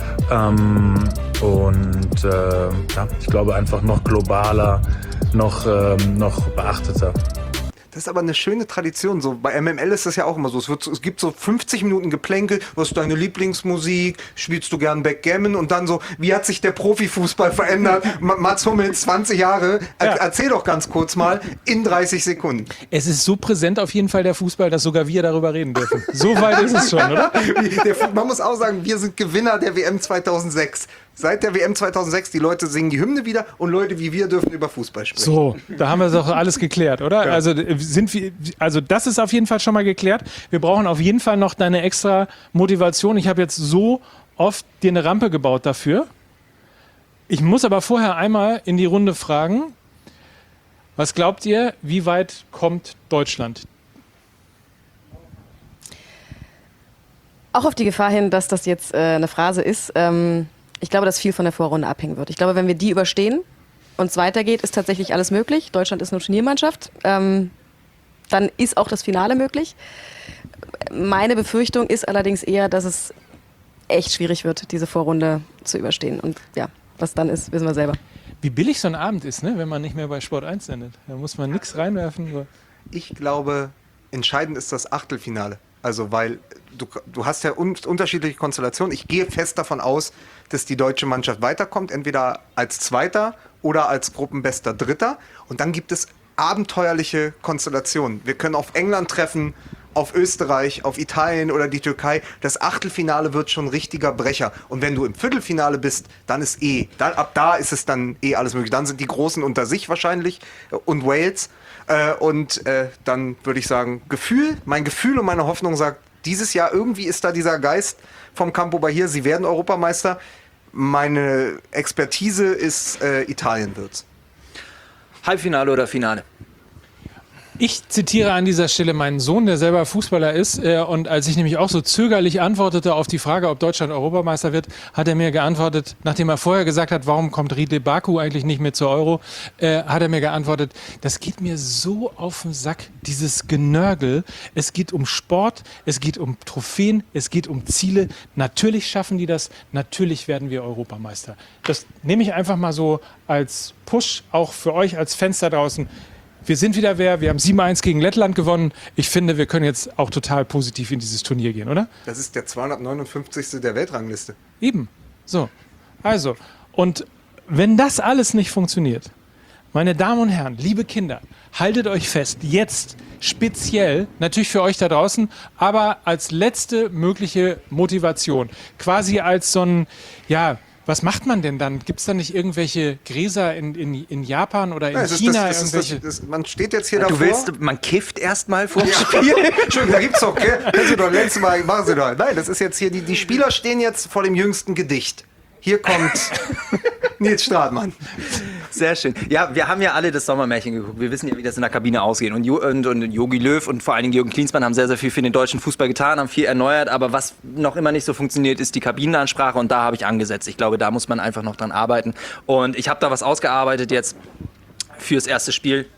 Ich glaube einfach noch globaler, noch beachteter. Das ist aber eine schöne Tradition. So, bei MML ist das ja auch immer so. Es gibt so 50 Minuten Geplänkel. Was ist deine Lieblingsmusik? Spielst du gern Backgammon? Und dann so, wie hat sich der Profifußball verändert? Mats Hummels, 20 Jahre. Erzähl doch ganz kurz mal in 30 Sekunden. Es ist so präsent auf jeden Fall der Fußball, dass sogar wir darüber reden dürfen. So weit ist es schon, oder? Man muss auch sagen, wir sind Gewinner der WM 2006. Seit der WM 2006, die Leute singen die Hymne wieder und Leute wie wir dürfen über Fußball sprechen. So, da haben wir doch alles geklärt, oder? Ja. Also das ist auf jeden Fall schon mal geklärt. Wir brauchen auf jeden Fall noch deine extra Motivation. Ich habe jetzt so oft dir eine Rampe gebaut dafür. Ich muss aber vorher einmal in die Runde fragen, was glaubt ihr, wie weit kommt Deutschland? Auch auf die Gefahr hin, dass das jetzt eine Phrase ist. Ich glaube, dass viel von der Vorrunde abhängen wird. Ich glaube, wenn wir die überstehen und es weitergeht, ist tatsächlich alles möglich. Deutschland ist eine Turniermannschaft. Dann ist auch das Finale möglich. Meine Befürchtung ist allerdings eher, dass es echt schwierig wird, diese Vorrunde zu überstehen. Und ja, was dann ist, wissen wir selber. Wie billig so ein Abend ist, ne? Wenn man nicht mehr bei Sport 1 sendet. Da muss man nichts reinwerfen. So. Ich glaube, entscheidend ist das Achtelfinale. Also, weil du hast ja unterschiedliche Konstellationen. Ich gehe fest davon aus, dass die deutsche Mannschaft weiterkommt, entweder als Zweiter oder als gruppenbester Dritter. Und dann gibt es abenteuerliche Konstellationen. Wir können auf England treffen, auf Österreich, auf Italien oder die Türkei. Das Achtelfinale wird schon ein richtiger Brecher. Und wenn du im Viertelfinale bist, dann ist ab da ist es dann alles möglich. Dann sind die Großen unter sich wahrscheinlich und Wales. Dann würde ich sagen, mein Gefühl und meine Hoffnung sagt, dieses Jahr irgendwie ist da dieser Geist vom Campo Bahia, sie werden Europameister. Meine Expertise ist, Italien wird's. Halbfinale oder Finale? Ich zitiere an dieser Stelle meinen Sohn, der selber Fußballer ist. Und als ich nämlich auch so zögerlich antwortete auf die Frage, ob Deutschland Europameister wird, hat er mir geantwortet, nachdem er vorher gesagt hat, warum kommt Riedle Baku eigentlich nicht mehr zur Euro, hat er mir geantwortet, das geht mir so auf den Sack, dieses Genörgel. Es geht um Sport, es geht um Trophäen, es geht um Ziele. Natürlich schaffen die das, natürlich werden wir Europameister. Das nehme ich einfach mal so als Push, auch für euch als Fans da draußen. Wir sind wieder wir haben 7-1 gegen Lettland gewonnen. Ich finde, wir können jetzt auch total positiv in dieses Turnier gehen, oder? Das ist der 259. der Weltrangliste. Eben. So. Also, und wenn das alles nicht funktioniert, meine Damen und Herren, liebe Kinder, haltet euch fest, jetzt speziell, natürlich für euch da draußen, aber als letzte mögliche Motivation, quasi als so ein, ja, was macht man denn dann? Gibt es da nicht irgendwelche Gräser in Japan oder in China? Man steht jetzt hier davor. Man kifft erstmal vor dem Spiel? Entschuldigung, da gibt's doch, gell? Letztes Mal, machen Sie doch. Nein, das ist jetzt hier, die Spieler stehen jetzt vor dem jüngsten Gedicht. Hier kommt Nils Stratmann. Sehr schön. Ja, wir haben ja alle das Sommermärchen geguckt. Wir wissen ja, wie das in der Kabine ausgeht. Und Jogi Löw und vor allen Dingen Jürgen Klinsmann haben sehr, sehr viel für den deutschen Fußball getan, haben viel erneuert. Aber was noch immer nicht so funktioniert, ist die Kabinenansprache. Und da habe ich angesetzt. Ich glaube, da muss man einfach noch dran arbeiten. Und ich habe da was ausgearbeitet jetzt fürs erste Spiel.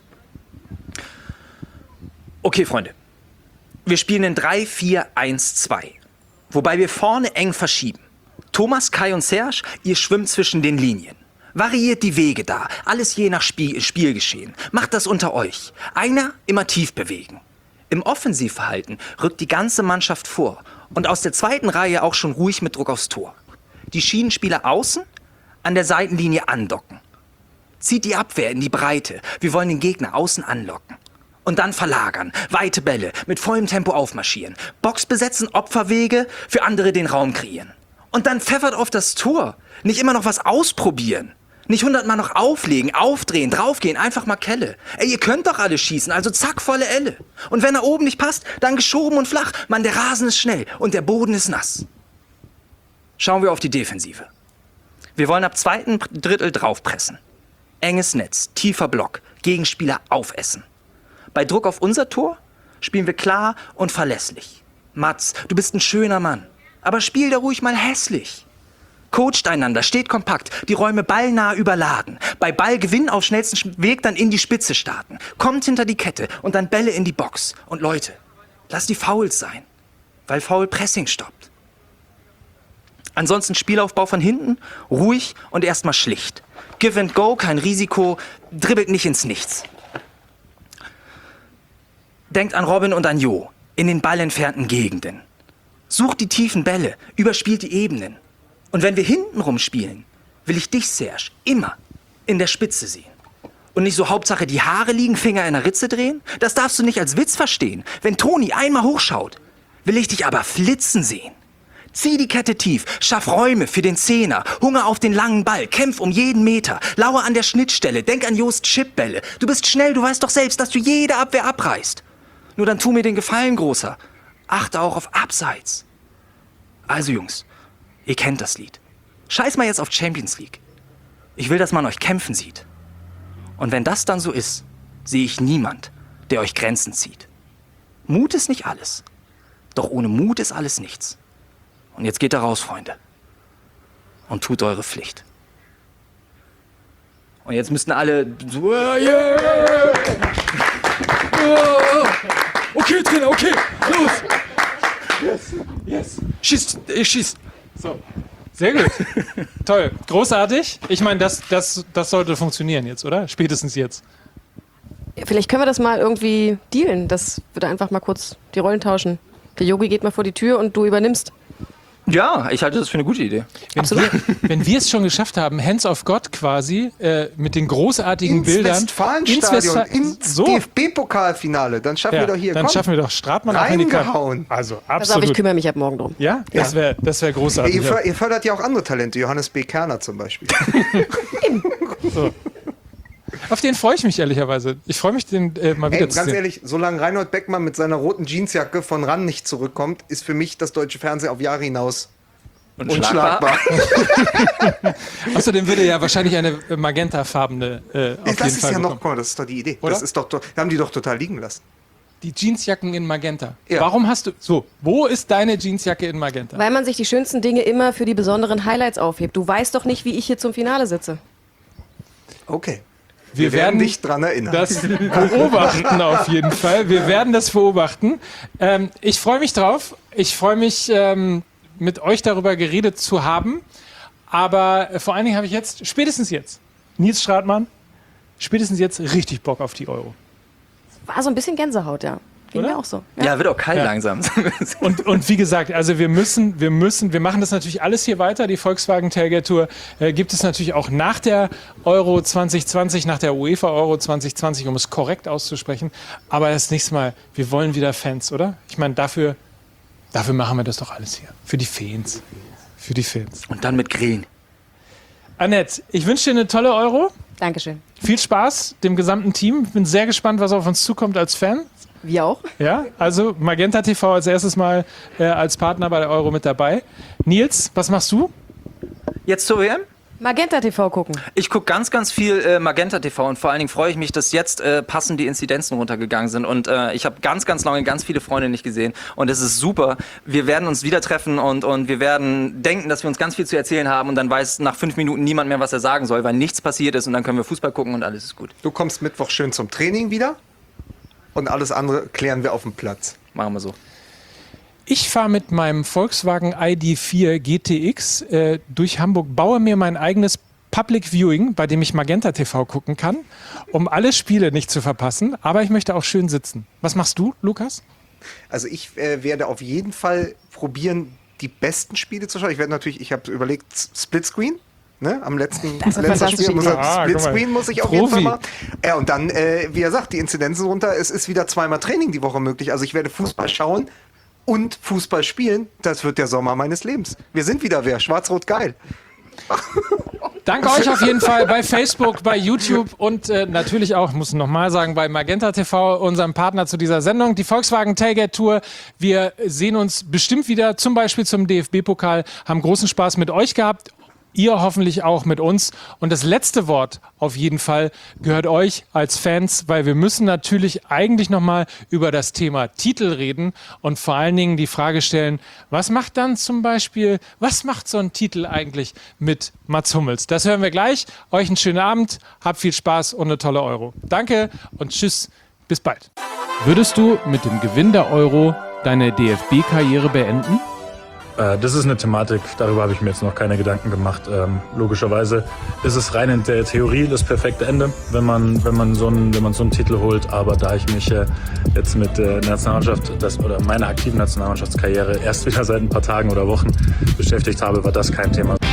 Okay, Freunde. Wir spielen in 3-4-1-2. Wobei wir vorne eng verschieben. Thomas, Kai und Serge, ihr schwimmt zwischen den Linien. Variiert die Wege da, alles je nach Spielgeschehen. Macht das unter euch. Einer immer tief bewegen. Im Offensivverhalten rückt die ganze Mannschaft vor und aus der zweiten Reihe auch schon ruhig mit Druck aufs Tor. Die Schienenspieler außen an der Seitenlinie andocken. Zieht die Abwehr in die Breite. Wir wollen den Gegner außen anlocken. Und dann verlagern, weite Bälle, mit vollem Tempo aufmarschieren. Box besetzen, Opferwege, für andere den Raum kreieren. Und dann pfeffert auf das Tor. Nicht immer noch was ausprobieren. Nicht 100-mal noch auflegen, aufdrehen, draufgehen, einfach mal Kelle. Ey, ihr könnt doch alle schießen, also zack, volle Elle. Und wenn er oben nicht passt, dann geschoben und flach. Mann, der Rasen ist schnell und der Boden ist nass. Schauen wir auf die Defensive. Wir wollen ab zweiten Drittel draufpressen. Enges Netz, tiefer Block, Gegenspieler aufessen. Bei Druck auf unser Tor spielen wir klar und verlässlich. Mats, du bist ein schöner Mann. Aber spiel da ruhig mal hässlich. Coacht einander, steht kompakt, die Räume ballnah überladen. Bei Ballgewinn auf schnellsten Weg dann in die Spitze starten. Kommt hinter die Kette und dann Bälle in die Box. Und Leute, lasst die Fouls sein, weil Foul Pressing stoppt. Ansonsten Spielaufbau von hinten, ruhig und erstmal schlicht. Give and go, kein Risiko, dribbelt nicht ins Nichts. Denkt an Robin und an Jo, in den ballentfernten Gegenden. Sucht die tiefen Bälle, überspielt die Ebenen. Und wenn wir hintenrum spielen, will ich dich, Serge, immer in der Spitze sehen. Und nicht so Hauptsache die Haare liegen, Finger in der Ritze drehen? Das darfst du nicht als Witz verstehen. Wenn Toni einmal hochschaut, will ich dich aber flitzen sehen. Zieh die Kette tief, schaff Räume für den Zehner, Hunger auf den langen Ball, kämpf um jeden Meter, lauere an der Schnittstelle, denk an Jost Chipbälle. Du bist schnell, du weißt doch selbst, dass du jede Abwehr abreißt. Nur dann tu mir den Gefallen, Großer. Achte auch auf Abseits. Also Jungs, ihr kennt das Lied. Scheiß mal jetzt auf Champions League. Ich will, dass man euch kämpfen sieht. Und wenn das dann so ist, sehe ich niemand, der euch Grenzen zieht. Mut ist nicht alles. Doch ohne Mut ist alles nichts. Und jetzt geht da raus, Freunde. Und tut eure Pflicht. Und jetzt müssten alle so, yeah! Okay, Trainer, okay, los! Yes. Schieß. So. Sehr gut. Toll. Großartig. Ich meine, das sollte funktionieren jetzt, oder? Spätestens jetzt. Ja, vielleicht können wir das mal irgendwie dealen, dass wir da einfach mal kurz die Rollen tauschen. Der Yogi geht mal vor die Tür und du übernimmst. Ja, ich halte das für eine gute Idee. Wenn wir es schon geschafft haben, Hands of God quasi, mit den großartigen Bildern. Westfalenstadion, ins DFB-Pokalfinale, dann schaffen wir doch hier, dann schaffen wir doch Stratmann auch in die reingehauen. Also Pass auf, absolut. ich kümmere mich ab morgen drum. Ja, das wär großartig. Ihr fördert ja auch andere Talente, Johannes B. Kerner zum Beispiel. So. Auf den freue ich mich ehrlicherweise. Ich freue mich, den mal wieder zu sehen. Ganz ehrlich, solange Reinhold Beckmann mit seiner roten Jeansjacke von RAN nicht zurückkommt, ist für mich das deutsche Fernsehen auf Jahre hinaus unschlagbar. Außerdem würde ja wahrscheinlich eine magentafarbene auf jeden Das Fall ist ja noch, bekommen. guck mal, das ist doch die Idee. Oder? Das ist doch, haben die doch total liegen lassen. Die Jeansjacken in Magenta. Ja. Warum hast du... So, wo ist deine Jeansjacke in Magenta? Weil man sich die schönsten Dinge immer für die besonderen Highlights aufhebt. Du weißt doch nicht, wie ich hier zum Finale sitze. Okay. Wir werden dich dran erinnern. Das beobachten auf jeden Fall. Wir werden das beobachten. Ich freue mich drauf. Ich freue mich, mit euch darüber geredet zu haben. Aber vor allen Dingen habe ich jetzt, spätestens jetzt, Nils Stratmann, spätestens jetzt richtig Bock auf die Euro. War so ein bisschen Gänsehaut, ja. Ging Oder? mir auch so. Ja, wird auch kalt Ja. langsam. Und wie gesagt, also wir machen das natürlich alles hier weiter. Die Volkswagen Tailgate Tour gibt es natürlich auch nach der Euro 2020, nach der UEFA Euro 2020, um es korrekt auszusprechen. Aber das nächste Mal, wir wollen wieder Fans, oder? Ich meine, dafür machen wir das doch alles hier. Für die Fans. Für die Fans. Und dann mit Grillen. Annette, ich wünsche dir eine tolle Euro. Dankeschön. Viel Spaß dem gesamten Team. Ich bin sehr gespannt, was auf uns zukommt als Fan. Wir auch. Ja, also Magenta TV als erstes Mal als Partner bei der Euro mit dabei. Nils, was machst du? Jetzt zur WM? Magenta TV gucken. Ich gucke ganz, ganz viel Magenta TV und vor allen Dingen freue ich mich, dass jetzt passend die Inzidenzen runtergegangen sind und ich habe ganz, ganz lange ganz viele Freunde nicht gesehen und es ist super. Wir werden uns wieder treffen und wir werden denken, dass wir uns ganz viel zu erzählen haben und dann weiß nach 5 Minuten niemand mehr, was er sagen soll, weil nichts passiert ist und dann können wir Fußball gucken und alles ist gut. Du kommst Mittwoch schön zum Training wieder und alles andere klären wir auf dem Platz. Machen wir so. Ich fahre mit meinem Volkswagen ID4 GTX durch Hamburg, baue mir mein eigenes Public Viewing, bei dem ich Magenta TV gucken kann, um alle Spiele nicht zu verpassen. Aber ich möchte auch schön sitzen. Was machst du, Lukas? Also ich werde auf jeden Fall probieren, die besten Spiele zu schauen. Ich habe überlegt, Splitscreen. Ne? Am letzten Spiel muss Splitscreen muss ich auf jeden Fall machen. Ja, und dann, wie er sagt, die Inzidenzen runter. Es ist wieder 2-mal Training die Woche möglich. Also ich werde Fußball schauen und Fußball spielen. Das wird der Sommer meines Lebens. Wir sind wieder wer. Schwarz-Rot geil. Danke euch auf jeden Fall bei Facebook, bei YouTube und natürlich auch, muss ich nochmal sagen, bei Magenta TV, unserem Partner zu dieser Sendung, die Volkswagen Tailgate Tour. Wir sehen uns bestimmt wieder, zum Beispiel zum DFB-Pokal, haben großen Spaß mit euch gehabt. Ihr hoffentlich auch mit uns. Und das letzte Wort auf jeden Fall gehört euch als Fans, weil wir müssen natürlich eigentlich nochmal über das Thema Titel reden und vor allen Dingen die Frage stellen, was macht so ein Titel eigentlich mit Mats Hummels? Das hören wir gleich. Euch einen schönen Abend, habt viel Spaß und eine tolle Euro. Danke und tschüss, bis bald. Würdest du mit dem Gewinn der Euro deine DFB-Karriere beenden? Das ist eine Thematik, darüber habe ich mir jetzt noch keine Gedanken gemacht. Logischerweise ist es rein in der Theorie das perfekte Ende, wenn man so einen Titel holt. Aber da ich mich jetzt mit der Nationalmannschaft oder meiner aktiven Nationalmannschaftskarriere erst wieder seit ein paar Tagen oder Wochen beschäftigt habe, war das kein Thema.